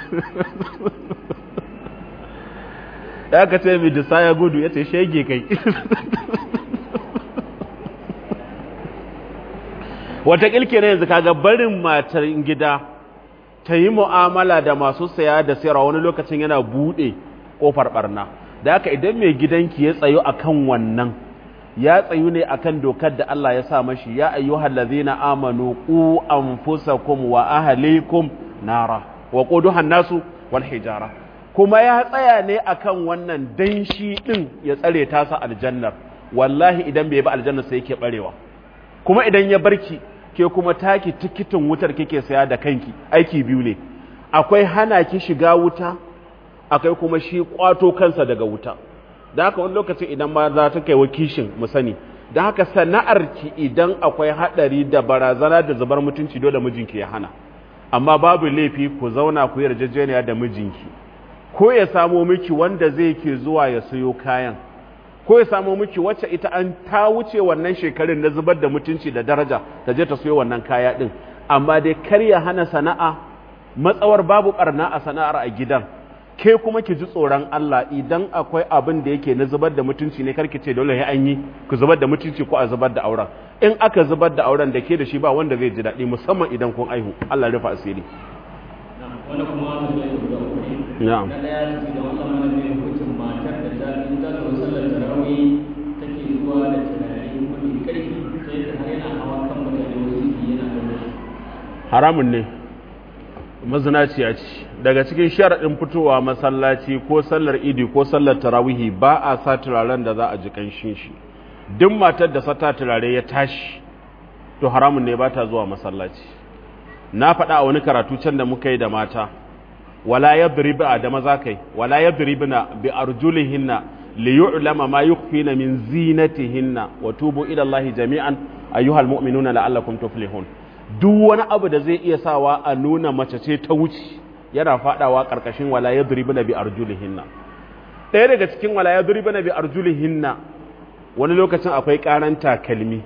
ya ka ce mai dusa ya gudu, ya ce shege kai. Wata kilke ne yanzu kaga barin matar gida ta yi mu'amala da masu saya da sayarwa wani lokacin yana buɗe ƙofar ɓarna. Da haka idan mai gidanki ya tsayo akan wannan, ya tsayu ne akan dokar da Allah ya sa mashi, ya ayyuhal ladzina amanu qu anfusakum wa ahlikum nara wa quduha nasu wal hijara. Kuma ya tsaya ne akan wannan dan shi din ya tsare tasa aljannar. Wallahi idan bai ba aljannar sai yake barewa. Kuma idan ya barki ke kuma taki tikitin wutar kike saya da kanki, aiki biyu ne. Akwai hana ki shiga wuta, akwai kuma shi kwato kansa daga wuta. Da haka wani lokacin idan ma za ta kai wa kishin mu sani, da haka sana'arki idan akwai haɗari da barazana da zubar mutunci dole mijinki ya hana, amma babu laifi ku zauna ku yi yarjejeniya da mijinki, ko ya samo miki wanda zai ke zuwa ya sayo kayan, ko ya samo miki wacce ita an ta wuce wannan shekarun na zubar da mutunci da daraja ta je ta sayo wannan kaya din, amma dai kar ya hana sana'a matsawar babu barna a sana'ar a gidan. Ke kuma ki ji tsoron Allah, idan akwai abin da yake na zubar da mutunci ne karki ce dole an yi ku zubar da mutunci ko a zubar da auren. In aka zubar da auren da ke da shi ba wanda zai ji daɗi, musamman idan kun aihu. Allah rufa asiri. Wani kuma ta zai guda uku ne. Na ɗaya ta ce da wannan mana mai hukuncin matar da ta in ta zo sallar tarawih take zuwa da tunani mafi ƙarfi ta yadda har yana hawa kan mutane wasu yana da haramun ne. Mazinaciya ce. Daga cikin sharaɗin fitowa masallaci ko sallar idi ko sallar tarawihi ba a sa turaren da za a ji ƙanshin shi. Duk matar da sata turare ya tashi to haramun ne ba ta zuwa masallaci. Na faɗa a wani karatu can da muka yi da mata, wala yadriba da maza kai, wala yadribna bi arjulihinna li yu'lama ma yukhfina min zinatihinna wa tubu ila Allahi jami'an ayyuhal mu'minuna la'allakum tuflihun. Duk wani abu da zai iya sawa a nuna mace ce ta wuce yana fadawa karkashin wala yadribna bi arjulihinna. Ɗaya daga cikin wala yadribna bi arjulihinna wani lokacin akwai karan takalmi,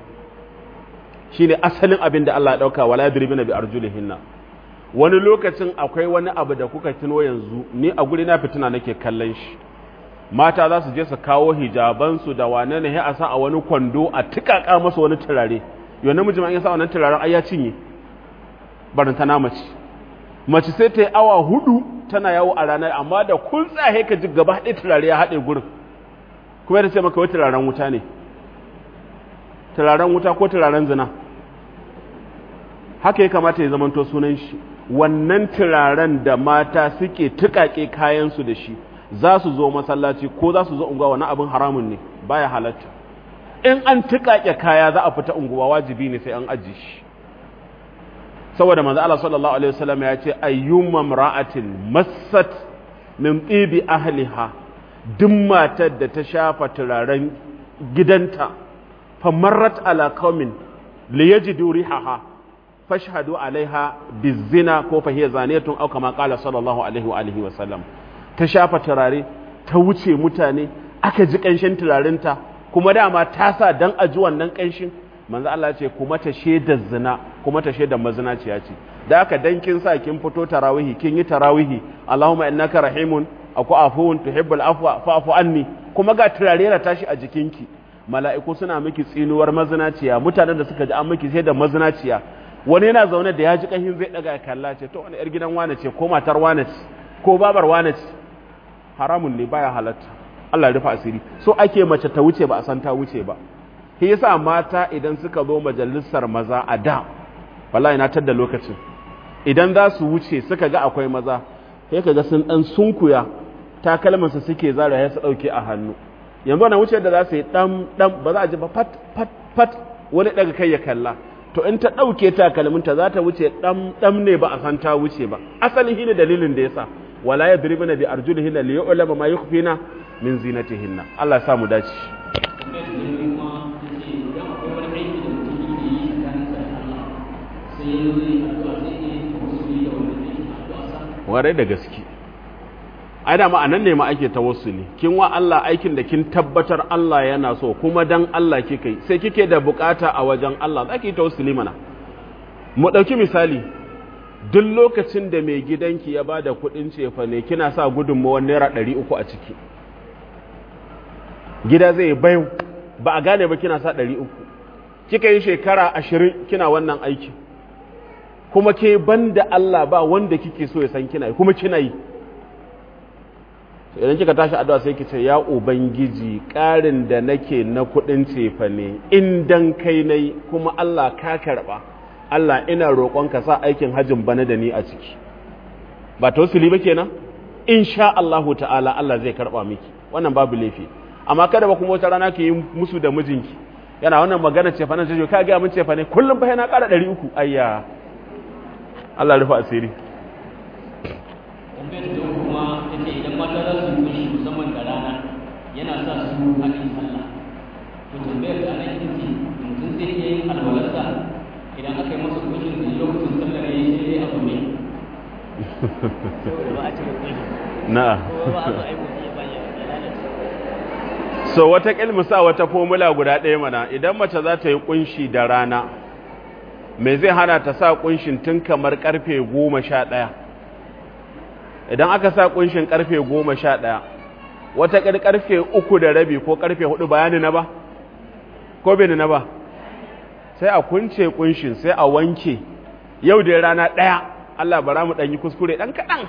shine asalin abin da Allah ya dauka wala yadribna bi arjulihinna. Wani lokacin akwai wani abu da kuka tuno yanzu, ni a guri na fitina nake kallon shi. Mata za su je su kawo hijabansu da wane ne a sa a wani kwando a tikaka masa wani turare. Yau namiji ma in ya sa wannan turaren ai ya cinye. Barin ta mace. Mace sai ta yi awa 4 tana yawo a ranar, amma da kun tsaye ka ji gaba haɗe turare ya haɗe gurin. Kuma ya ce maka wai turaren wuta ne. Turaren wuta ko turaren zina. haka ya kamata ya zamanto sunan shi. Wannan turaren da mata suke tukake kayansu da shi za su zo masallaci ko za su zo unguwa, wani abin haramun ne, baya halatta. In an tukake kaya za a fita unguwa, wajibi ne sai an ajiye shi, saboda manzo Allah sallallahu alaihi wasallam ya ce ayyumma imra'atin massat min tibi ahliha, duk matar da ta shafa turaren gidanta fa marrat ala qaumin liyajidu rihaha fashhadu alaiha bizina ko fa hiya zaniyatun aw kama qala sallallahu alaihi wa alihi wasallam, ta shafa turare ta wuce mutane aka ji kanshin turarenta kuma dama ta sa dan aji wannan kanshin, manzo Allah ce kuma ta shedar zina kuma ta shedar mazinaciya ce. Da haka dan kin sa kin fito tarawihi, kin yi tarawihi, Allahumma innaka rahimun aku afuwun tuhibbul afwa fa'fu anni, kuma ga turare na tashi a jikinki, mala'iku suna miki tsinuwar mazinaciya. Mutanen da suka ji an miki sai da mazinaciya, wani yana zaune da ya ji kahin zai daga kalla ce to wani yar gidan wane ce ko matar wane ce ko babar wane ce, haramun ne, baya halatta. Allah ya rufa asiri. So ake mace ta wuce ba a san ta wuce ba. Shi yasa mata idan suka zo majalisar maza a da, wallahi na tadda lokacin, idan za su wuce suka ga akwai maza sai kaga sun dan sunkuya takalmansu suke zara ya su dauke a hannu. Yanzu wannan wuce da za su yi dam ba za a ji ba fat fat fat, wani daga kai ya kalla, to in ta dauke takalminta za ta wuce dam ne ba a san ta wuce ba. Asalin shine dalilin da yasa wala yadribuna bi arjulihinna li yu'lama ma yukhfina min zinatihinna. Allah ya sa mu dace. Warai da gaske, ai da ma'anan ne ma ake tawassuli. Kin wa Allah aikin da kin tabbatar Allah yana so kuma dan Allah kika yi, sai kike da bukata a wajen Allah, zaki yi tawassuli mana. Mu dauki misali, duk lokacin da mai gidanki ya bada kudin cefa ne, kina sa gudunmawar naira 300 a ciki, gida zai bayo ba a gane ba, kina sa 300, kika yi shekara 20 kina wannan aiki, kuma ke banda Allah ba wanda kike so ya san kina yi, kuma kina yi. Idan kika tashi addu'a sai kice ya ubangiji, ƙarin da nake na kuɗin cefa ne in dan kai nayi kuma Allah ka karba, Allah ina roƙon ka sa aikin hajjin bana da ni a ciki. Ba tawassuli ba kenan? Insha Allah ta'ala Allah zai karba miki, wannan babu laifi. Amma kada ba kuma wata rana ki yi musu da mijinki, yana wannan magana cefa nan sai ka ga mun cefa ne kullum fa yana ƙara 300. Ayya, Allah rufa asiri. Tambayar da kuma yace idan mata za su yi musamman da rana yana sa su haɗin sallah. To tambayar da nan ita ce mutum zai iya yin alwalarsa idan aka yi masa kushin da lokacin sallar ya yi sai dai abu ne. Na'am. So wata kilmusa wata formula guda ɗaya mana, idan mace za ta yi kunshi da rana, me zai hana ta sa kunshin tun kamar karfe 11? Idan aka sa kunshin karfe 11, wata karfe 3:30 ko karfe 4, bayani na ba ko bai na ba, sai a kunce kunshin sai a wanke. Yau da rana ɗaya, Allah bara mu ɗanyi kuskure ɗan kaɗan.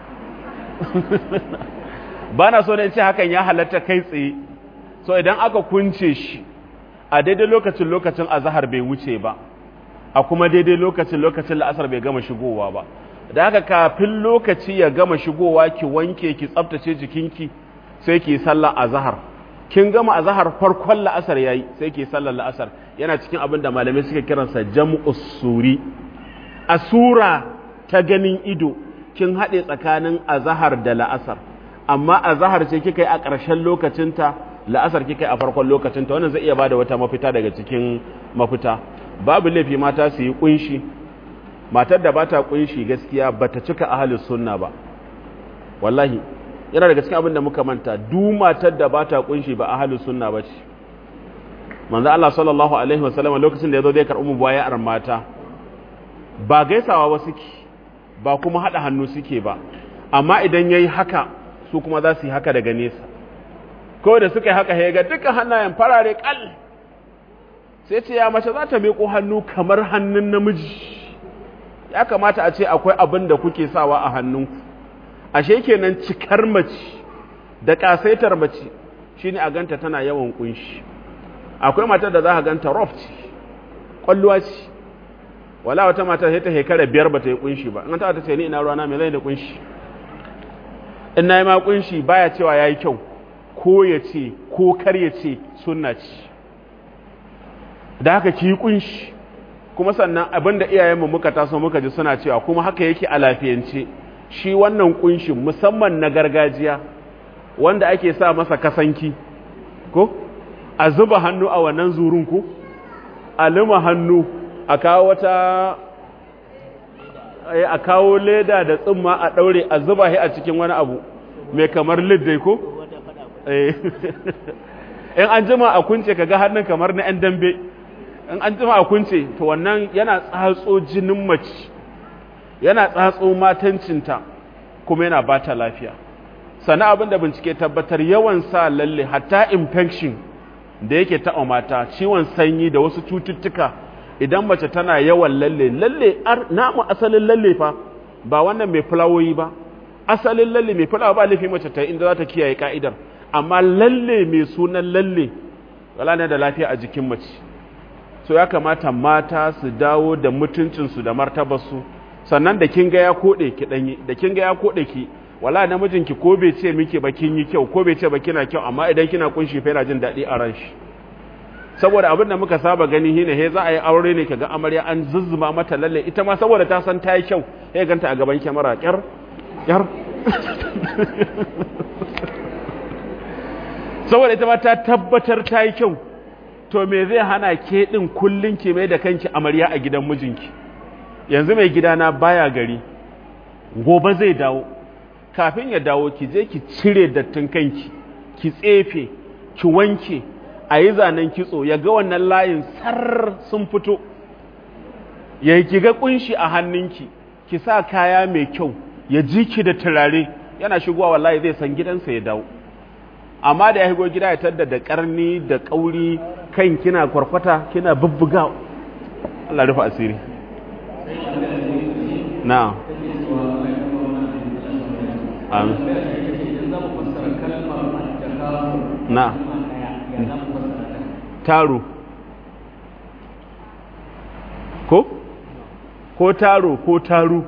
Ba na so na ce hakan ya halatta kai tsaye. So idan aka kunce shi a daidai lokacin azahar bai wuce ba, a kuma daidai lokacin la'asar bai gama shigowa ba, da haka kafin lokaci ya gama shigowa ki wanke ki tsaftace jikinki sai ki sallar azhar. Kin gama azhar farkon la'asar yayi sai ki sallar la'asar. Yana cikin abin da malamai suka kiransa jam'us suri. A sura ta ganin ido kin haɗe tsakanin azhar da la'asar, amma azhar ce kika yi a ƙarshen lokacinta, la'asar kika yi a farkon lokacinta. Wannan zai iya bada wata mafita daga cikin mafita. Babu laifi mata su yi kunshi. Matar da bata kunshi gaskiya bata cika ahlus sunna ba, wallahi yana daga cikin abin da muka manta. Du matar da bata kunshi ba ahlus sunna bace. Manzo Allah sallallahu alaihi wasallam lokacin da yazo zai karɓi mubayar mata, ba gaisawa ba suke, ba kuma hada hannu suke ba, amma idan yayi haka su kuma za su yi haka daga nesa. Ko da suka yi haka ya ga dukkan hannayen farare kal, sai ce ya mace za ta miƙo hannu kamar hannun namiji. Ya kamata a ce akwai abin da kuke sawa a hannunku. Ashe kenan cikar mace da kasaitar mace shine a ganta tana yawan kunshi. Akwai matar da za ka ganta rough ce, kwalluwa ce, wala wata mata sai ta hekara 5 bata yi kunshi ba in ta ce ni ina ruwana me zai da kunshi in nayi ma kunshi baya cewa yayi kyau ko ya ce ko kar ya ce sunna ce da haka ki yi kunshi kuma sannan abinda iyayenmu muka taso muka ji suna cewa kuma haka yake a lafiyance shi wannan kunshin musamman na gargajiya wanda ake sa masa kasanki ko a zuba hannu a wannan zurun ku a lima hannu a kawo wata a kawo leda da tsumma a daure a zuba shi a cikin wani abu mai kamar liddai ko in an jima a kunce kaga hannun kamar na 'yan dambe in an jima a kunce to wannan yana tsatso jinin mace yana tsatso matancinta kuma yana ba ta lafiya sannan abin da bincike tabbatar yawan sa lalle hatta infection da yake taɓa mata ciwon sanyi da wasu cututtuka idan mace tana yawan lalle namu asalin lalle fa ba wannan mai fulawoyi ba asalin lalle mai fulawa ba laifin mace ta inda za ta kiyaye ka'idar amma lalle mai sunan lalle wala ne da lafiya a jikin mace so ya kamata mata su dawo da mutuncinsu da martabarsu sannan da kin ga ya kode ki danyi da kin ga ya kode ki wala namijinki ko bai ce miki ba kin yi kyau ko bai ce ba kina kyau amma idan kina kunshi fa yana jin dadi a ran shi saboda abin da muka saba gani shine he za a yi aure ne kaga amarya an zuzzuma mata lalle ita ma saboda ta san ta yi kyau he ganta a gaban kyamara kyar saboda ita ma ta tabbatar ta yi kyau to me zai hana ke din kullun ki mai da kanki amarya a gidan mijinki yanzu mai gidana baya gari gobe zai dawo kafin ya dawo ki je ki cire dattin kanki ki tsefe ki wanke a yi zanen kitso ya ga wannan layin sar sun fito ya ki ga kunshi a hannunki ki sa kaya mai kyau ya ji ki da turare yana shigowa wallahi zai san gidansa ya dawo amma da ya higo gida ya tadda da karni da kauri kan kina kwarkwata kina bubbuga Allah rufa asiri na amin na taro ko taro ko taru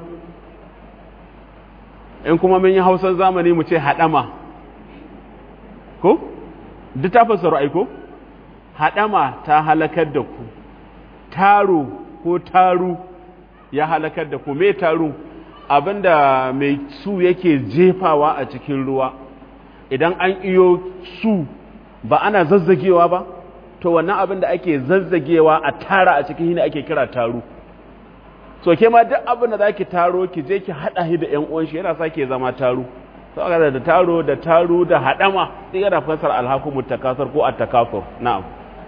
in kuma mun yi hausar zamani mu ce haɗama ko duk ta fassara aiko haɗama ta halakar da ku taro ko taru ya halakar da ku me taru abinda mai su yake jefawa a cikin ruwa idan an iyo su ba ana zazzagewa ba to wannan abin da ake zazzagewa a tara a cikin hina ake kira taru so ke ma duk abin da zaki taro ki je ki hada shi da ƴan uwan shi yana sake zama taru to aka da taru da hadama sai yana fasar alhakumut takasur ko at-takasur na'am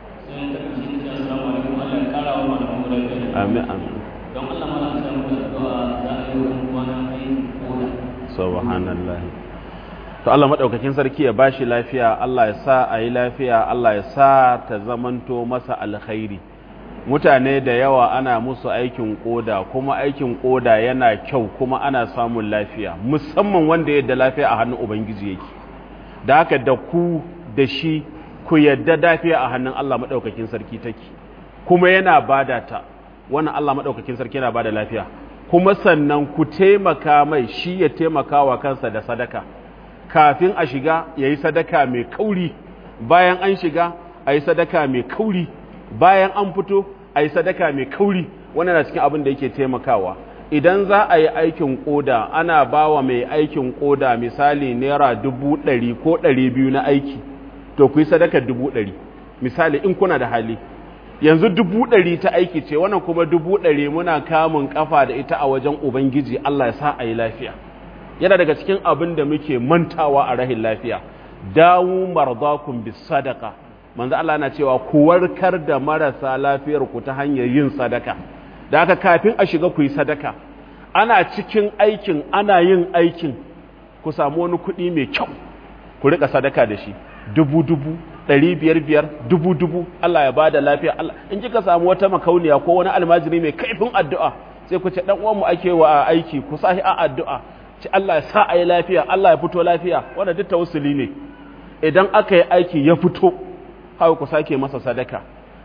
amin amin don Allah mana sai mu addu'a da ayyukan wannan ayyukan subhanallah to Allah madaukakin sarki ya bashi lafiya Allah ya sa a yi lafiya Allah ya sa ta zamanto masa alkhairi mutane da yawa ana musu aikin koda kuma aikin koda yana kyau kuma ana samun lafiya musamman wanda yadda lafiya a hannun ubangiji yake da haka da ku da shi ku yadda lafiya a hannun Allah madaukakin sarki take kuma yana bada ta wannan Allah madaukakin sarki yana bada lafiya kuma sannan ku taimaka mai shi ya taimaka wa kansa da sadaka kafin a shiga ya yi sadaka mai kauri bayan an shiga a yi sadaka mai kauri bayan an fito a yi sadaka mai kauri wannan na cikin abin da yake taimakawa idan za a yi aikin koda ana ba wa mai aikin koda misali naira 100 ko 200 na aiki to ku yi sadaka 100 misali in kuna da hali yanzu 100 ta aiki ce wannan kuma 100 muna kamun kafa da ita a wajen ubangiji Allah ya sa a yi lafiya yana daga cikin abin da muke mantawa a rahin lafiya dawu mardakum bis sadaqa manzo Allah na cewa ku warkar da marasa lafiyar ku ta hanyar yin sadaka da haka kafin a shiga ku yi sadaka ana cikin aikin ana yin aikin ku samu wani kuɗi mai kyau ku rika sadaka da shi 1000 500 1000 Allah ya bada lafiya Allah in kika samu wata makauniya ko wani almajiri mai kaifin addu'a sai ku ce dan uwan mu ake wa aiki ku sahi a addu'a ci Allah ya sa a yi lafiya Allah ya fito lafiya wanda duk tawassuli ne idan aka yi aiki ya fito haka ku sake masa sadaka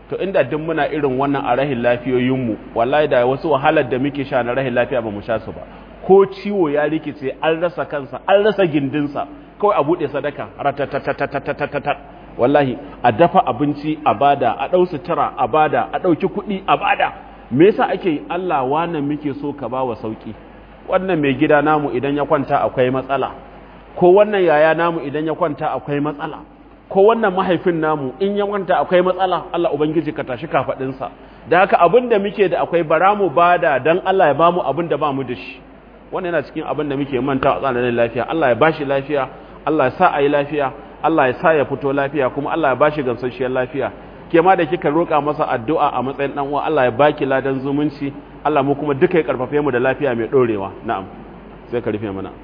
to inda duk muna irin wannan a rahin lafiyoyinmu wallahi da wasu wahalar da muke sha na rahin lafiya ba mu sha su ba. Ko ciwo ya rikice an rasa kansa an rasa gindinsa kawai a buɗe sadaka ratatatatatatatata wallahi a dafa abinci a bada a ɗau sutura a bada a ɗauki kuɗi a bada. Me yasa ake Allah wannan muke so ka ba wa sauki? Wannan mai gida namu idan ya kwanta akwai matsala, ko wannan yaya namu idan ya kwanta akwai matsala, ko wannan mahaifin namu in ya kwanta akwai matsala. Allah ubangiji ka tashi kafaɗinsa. Da haka abin da muke da akwai bara mu bada dan Allah ya bamu abin da bamu da shi. Wannan yana cikin abin da muke manta a tsananin lafiya. Allah ya bashi lafiya, Allah ya sa a yi lafiya, Allah ya sa ya fito lafiya, kuma Allah ya bashi gamsasshiyar lafiya. Ke ma da kika roƙa masa addu'a a matsayin dan uwa, Allah ya baki ladan zumunci, Allah mu kuma duka ya karfafe mu da lafiya mai dorewa. Na'am. Sai ka rufe mana.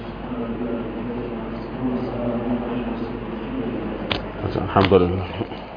Alhamdulillah.